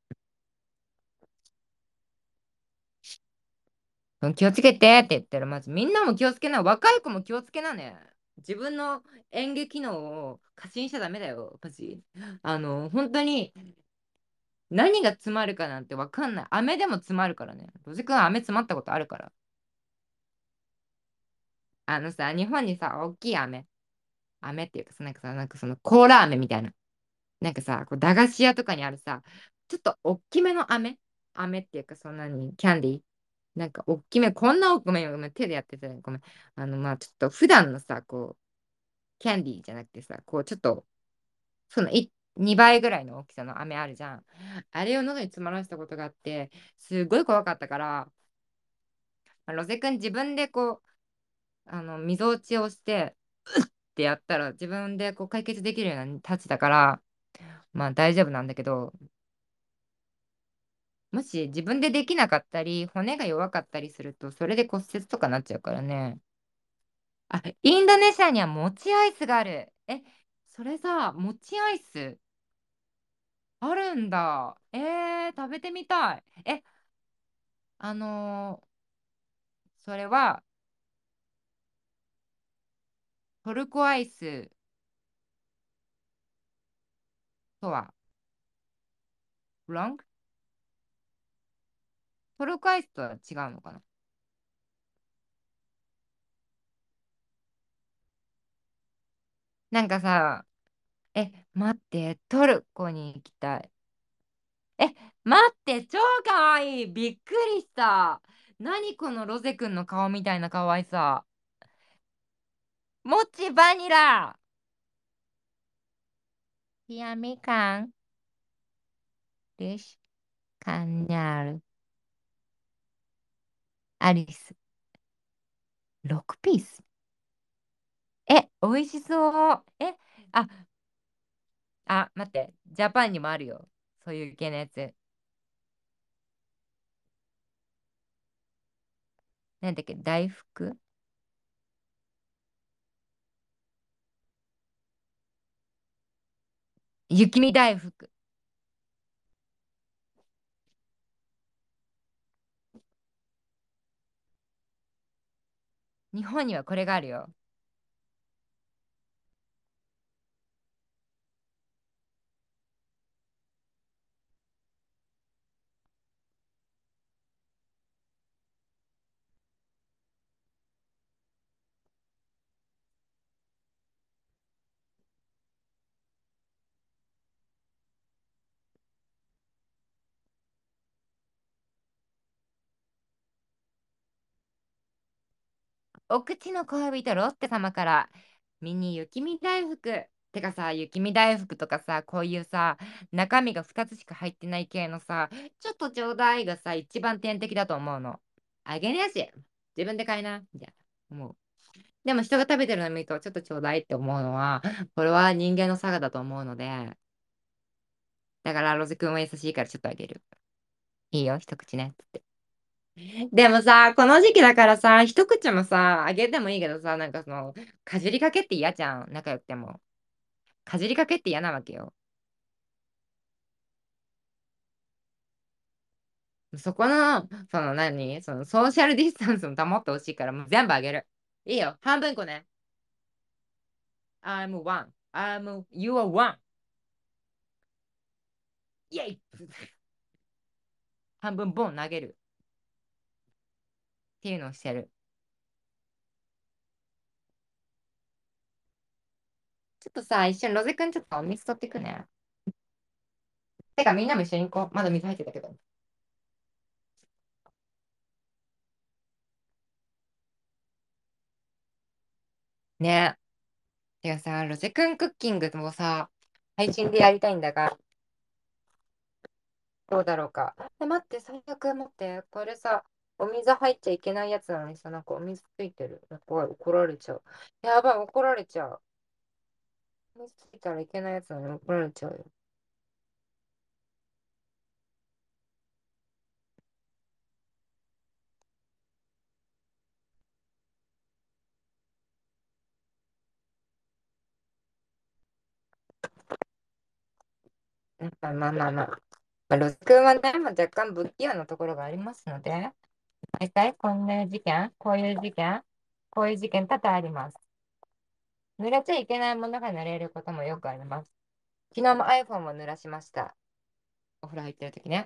うん、気をつけてって言ってる。まずみんなも気をつけな。若い子も気をつけなね。自分の演劇機能を過信しちゃダメだよ。マジ。あの、本当に何が詰まるかなんてわかんない。飴でも詰まるからね。ロジ君は飴詰まったことあるから。あのさ、日本にさ、大きい飴。飴っていうかさ、なんかさ、なんかそのコーラ飴みたいな。なんかさ、こう駄菓子屋とかにあるさ、ちょっと大きめの飴。飴っていうか、そんなにキャンディー。なんか大きめ、こんな大きめ、ごめん、手でやってて、ごめん。あの、まあちょっと普段のさ、こう、キャンディーじゃなくてさ、こう、ちょっと、そのいにばいぐらいの大きさの飴あるじゃん。あれを喉に詰まらせたことがあって、すごい怖かったから、まあロゼ君自分でこう、あの、みぞおちをして、ってやったら自分でこう解決できるようなタッチだから、まあ大丈夫なんだけど、もし自分でできなかったり、骨が弱かったりすると、それで骨折とかなっちゃうからね。あ、インドネシアにはもちアイスがある。え、それさ、もちアイスあるんだ。えー、食べてみたい。え、あのーそれは、 トルコアイスとは、wrong? トルコアイスとは違うのかな。なんかさ、え、待って、トルコに行きたい。え、待って、超かわいい。びっくりした。何このロゼくんの顔みたいな可愛さ。もちバニラ。冷やみかん。です。カンニャール。アリス。ろくピース。え、美味しそう。え、あ、あ、待って。ジャパンにもあるよ。そういう系のやつ。なんだっけ、大福。雪見大福。日本にはこれがあるよ。お口の恋人ロッテ様からミニ雪見大福。てかさ、雪見大福とかさ、こういうさ、中身がふたつしか入ってない系のさ、ちょっとちょうだいがさ、一番天敵だと思うの。あげるやし、自分で買いな、みたいな思う。でも人が食べてるの見ると、ちょっとちょうだいって思うのは、これは人間の差がだと思うので、だからロゼ君は優しいからちょっとあげる。いいよ、一口ね。つって。でもさ、この時期だからさ、一口もさ、あげてもいいけどさ、なんかその、かじりかけって嫌じゃん。仲良くても。かじりかけって嫌なわけよ。そこの、その何そのソーシャルディスタンスも保ってほしいから、もう全部あげる。いいよ。半分こね。I'm one. I'm, you are one. イェイ半分ボン投げる。っていうのをしてる。ちょっとさ、一緒にロゼくんちょっとお水取ってくね。てかみんなも一緒に行こう。まだ水入ってたけど。ね。てかさ、ロゼくんクッキングもさ、配信でやりたいんだが、どうだろうか。え、待って、最悪待って。これさ、お水入っちゃいけないやつなのにさ、なんかお水ついてる。怖い、怒られちゃう。やばい、怒られちゃう。お水ついたらいけないやつなのに怒られちゃうよ。まあまあまあまあ。まあ、ロス君はね、まあ、若干不器用なところがありますので、大体こんな事件、こういう事件、こういう事件多々あります。濡れちゃいけないものが濡れることもよくあります。昨日も iPhone を濡らしました。お風呂入ってる時ね。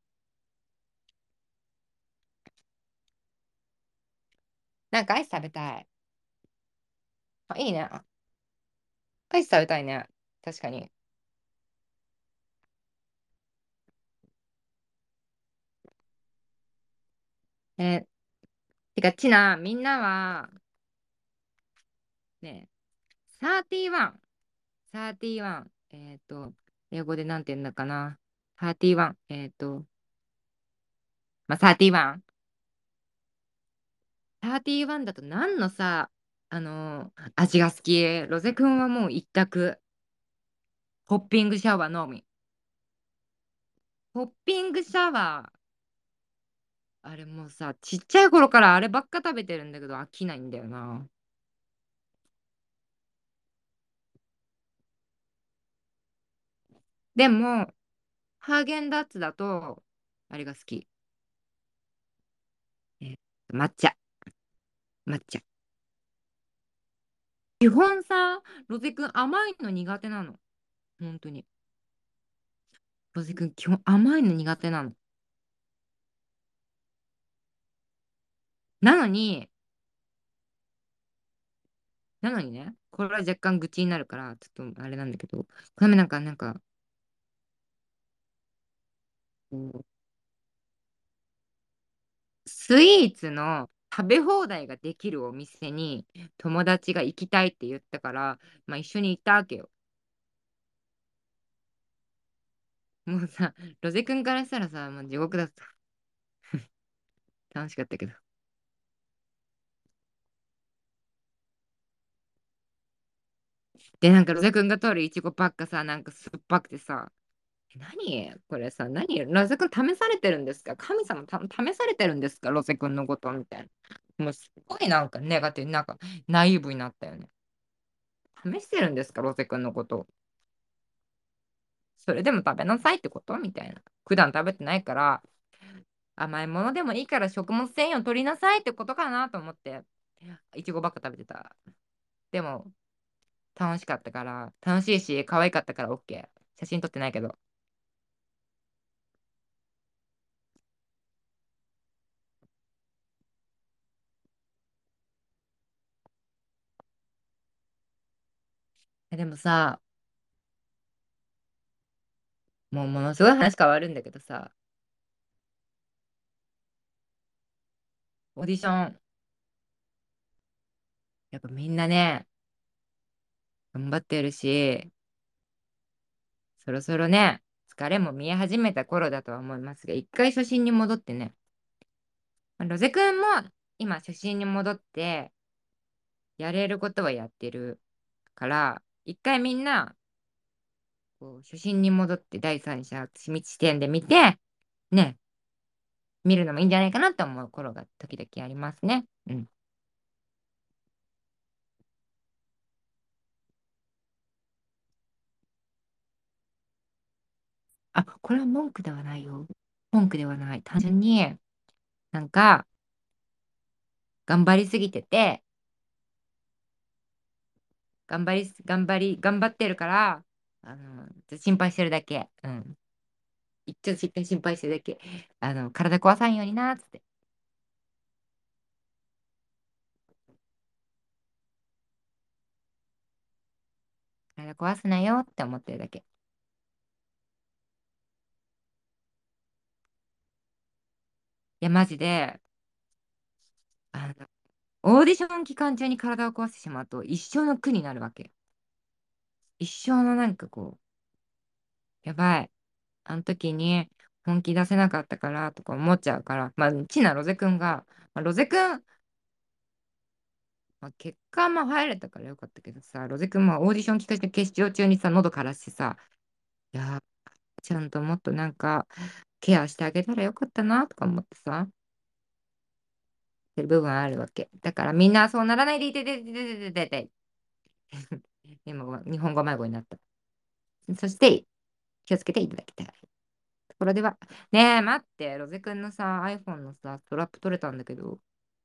なんかアイス食べたい。あ、いいね。アイス食べたいね。確かに。えーてか、ちな、みんなは、ね、サーティワン、サーティワン、えっと、英語でなんて言うんだかな。サーティワン、えっと、まあ、サーティワン。サーティワンだと何のさ、あのー味が好き？ロゼ君はもう一択。ホッピングシャワーのみ。ホッピングシャワー、あれもうさ、ちっちゃい頃からあればっか食べてるんだけど飽きないんだよな。でも、ハーゲンダッツだと、あれが好き。えー抹茶。抹茶。 基本さ、ロゼくん甘いの苦手なの。本当に。ロゼくん基本甘いの苦手なの。なのに、なのにね、これは若干愚痴になるから、ちょっとあれなんだけど、この前なんか、なんか、こうスイーツの食べ放題ができるお店に友達が行きたいって言ったから、まあ一緒に行ったわけよ。もうさ、ロゼ君からしたらさ、もう地獄だった。楽しかったけど。で、なんかロゼ君が取るイチゴパックさ、なんか酸っぱくてさ、え何これさ、何ロゼ君試されてるんですか？神様た試されてるんですか？ロゼ君のことみたいな。もうすっごいなんかネガティブ、なんかナイーブになったよね。試してるんですか？ロゼ君のこと。それでも食べなさいってことみたいな。普段食べてないから、甘いものでもいいから食物繊維を取りなさいってことかなと思って、いちごばっか食べてた。でも、楽しかったから、楽しいし、可愛かったから OK。写真撮ってないけど。えでもさ、もうものすごい話変わるんだけどさ、オーディション、やっぱみんなね、頑張ってるし、そろそろね、疲れも見え始めた頃だとは思いますが、一回初心に戻ってね、まあロゼ君も今初心に戻って、やれることはやってるから、一回みんな、こう初心に戻って第三者視点で見て、ね、見るのもいいんじゃないかなと思う頃が時々ありますね。うん。あ、これは文句ではないよ。文句ではない。単純に、なんか、頑張りすぎてて、頑張りす、頑張り、頑張ってるから、あの、ちょっと心配してるだけ。うん。一応しっかり心配してるだけ。あの、体壊さんようにな、つって。体壊すなよって思ってるだけ。いや、マジで、あの、オーディション期間中に体を壊してしまうと一生の苦になるわけ。一生のなんかこう、やばい。あの時に本気出せなかったからとか思っちゃうから、まあ、ちなロゼくんが、まあ、ロゼくん、まあ、結果も入れたからよかったけどさ、ロゼくんもオーディション期間中決勝中にさ、喉枯らしてさ、いやー、ちゃんともっとなんかケアしてあげたらよかったなとか思ってさ、ってる部分あるわけ。だからみんなそうならないでいててててててて。今ごめん、日本語迷子になった。そして気をつけていただきたい。ところでは、ねえ、待って、ロゼ君のさ、iPhone のさ、ストラップ取れたんだけど、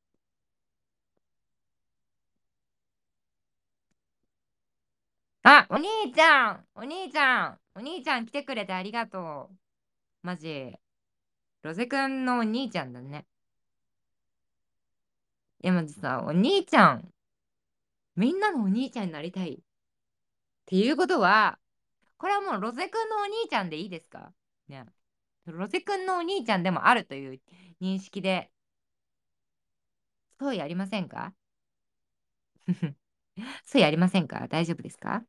あ、お兄ちゃん、お兄ちゃん、お兄ちゃん来てくれてありがとう。マジ、ロゼ君のお兄ちゃんだね。いや、マジさ、お兄ちゃん、みんなのお兄ちゃんになりたい。っていうことは、これはもうロゼ君のお兄ちゃんでいいですかね。ロゼ君のお兄ちゃんでもあるという認識で、そうやりませんか？そうやりませんか？大丈夫ですか？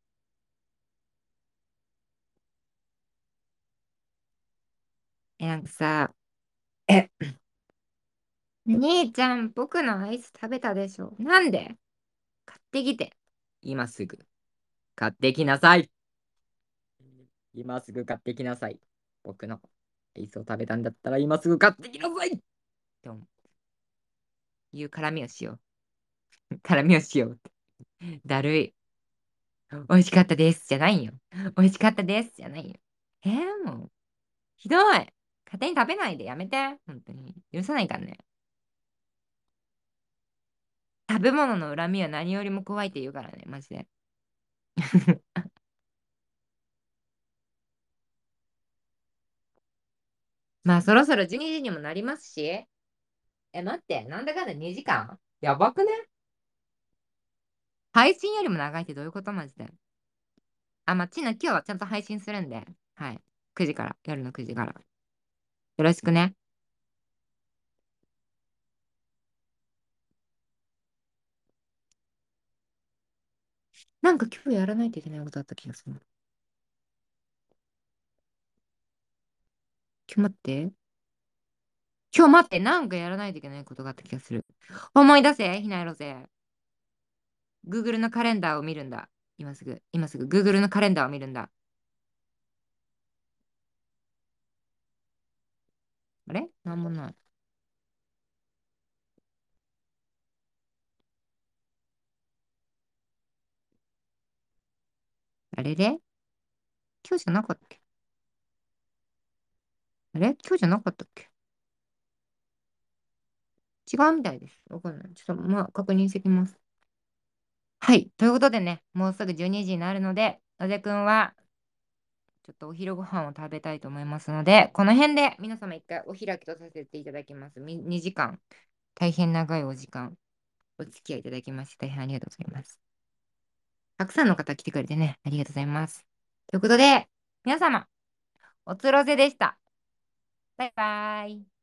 え、なんかさ、え、兄ちゃん、僕のアイス食べたでしょ？なんで？買ってきて。今すぐ買ってきなさい。今すぐ買ってきなさい。僕のアイスを食べたんだったら今すぐ買ってきなさいという絡みをしよう。絡みをしよう。だるい。美味しかったですじゃないよ。美味しかったですじゃないよ。えー、もう、ひどい。勝手に食べないでやめて。本当に。許さないからね。 食べ物の恨みは何よりも怖いって言うからね、マジで。まあ、そろそろじゅうにじにじにもなりますし。え、待って、なんだかんだにじかんやばくね？配信よりも長いってどういうこと？マジで。あ、まあ、ちな、今日はちゃんと配信するんで、はい。くじから、夜のくじから。よろしくね。なんか今日やらないといけないことあった気がする。今日待って。今日待って、なんかやらないといけないことがあった気がする。思い出せ、ひなやろぜ。Google のカレンダーを見るんだ。今すぐ、今すぐ Google のカレンダーを見るんだ。あれなんもない。あれれ今日じゃなかったっけ？あれ今日じゃなかったっけ？違うみたいです。わかんない。ちょっと、まあ、確認してきます。はい。ということでね、もうすぐじゅうにじにじになるので、あぜくんは、ちょっとお昼ご飯を食べたいと思いますので、この辺で皆様一回お開きとさせていただきます。みにじかん。大変長いお時間、お付き合いいただきまして、大変ありがとうございます。たくさんの方来てくれてね、ありがとうございます。ということで、皆様、おつろぜでした。バイバーイ。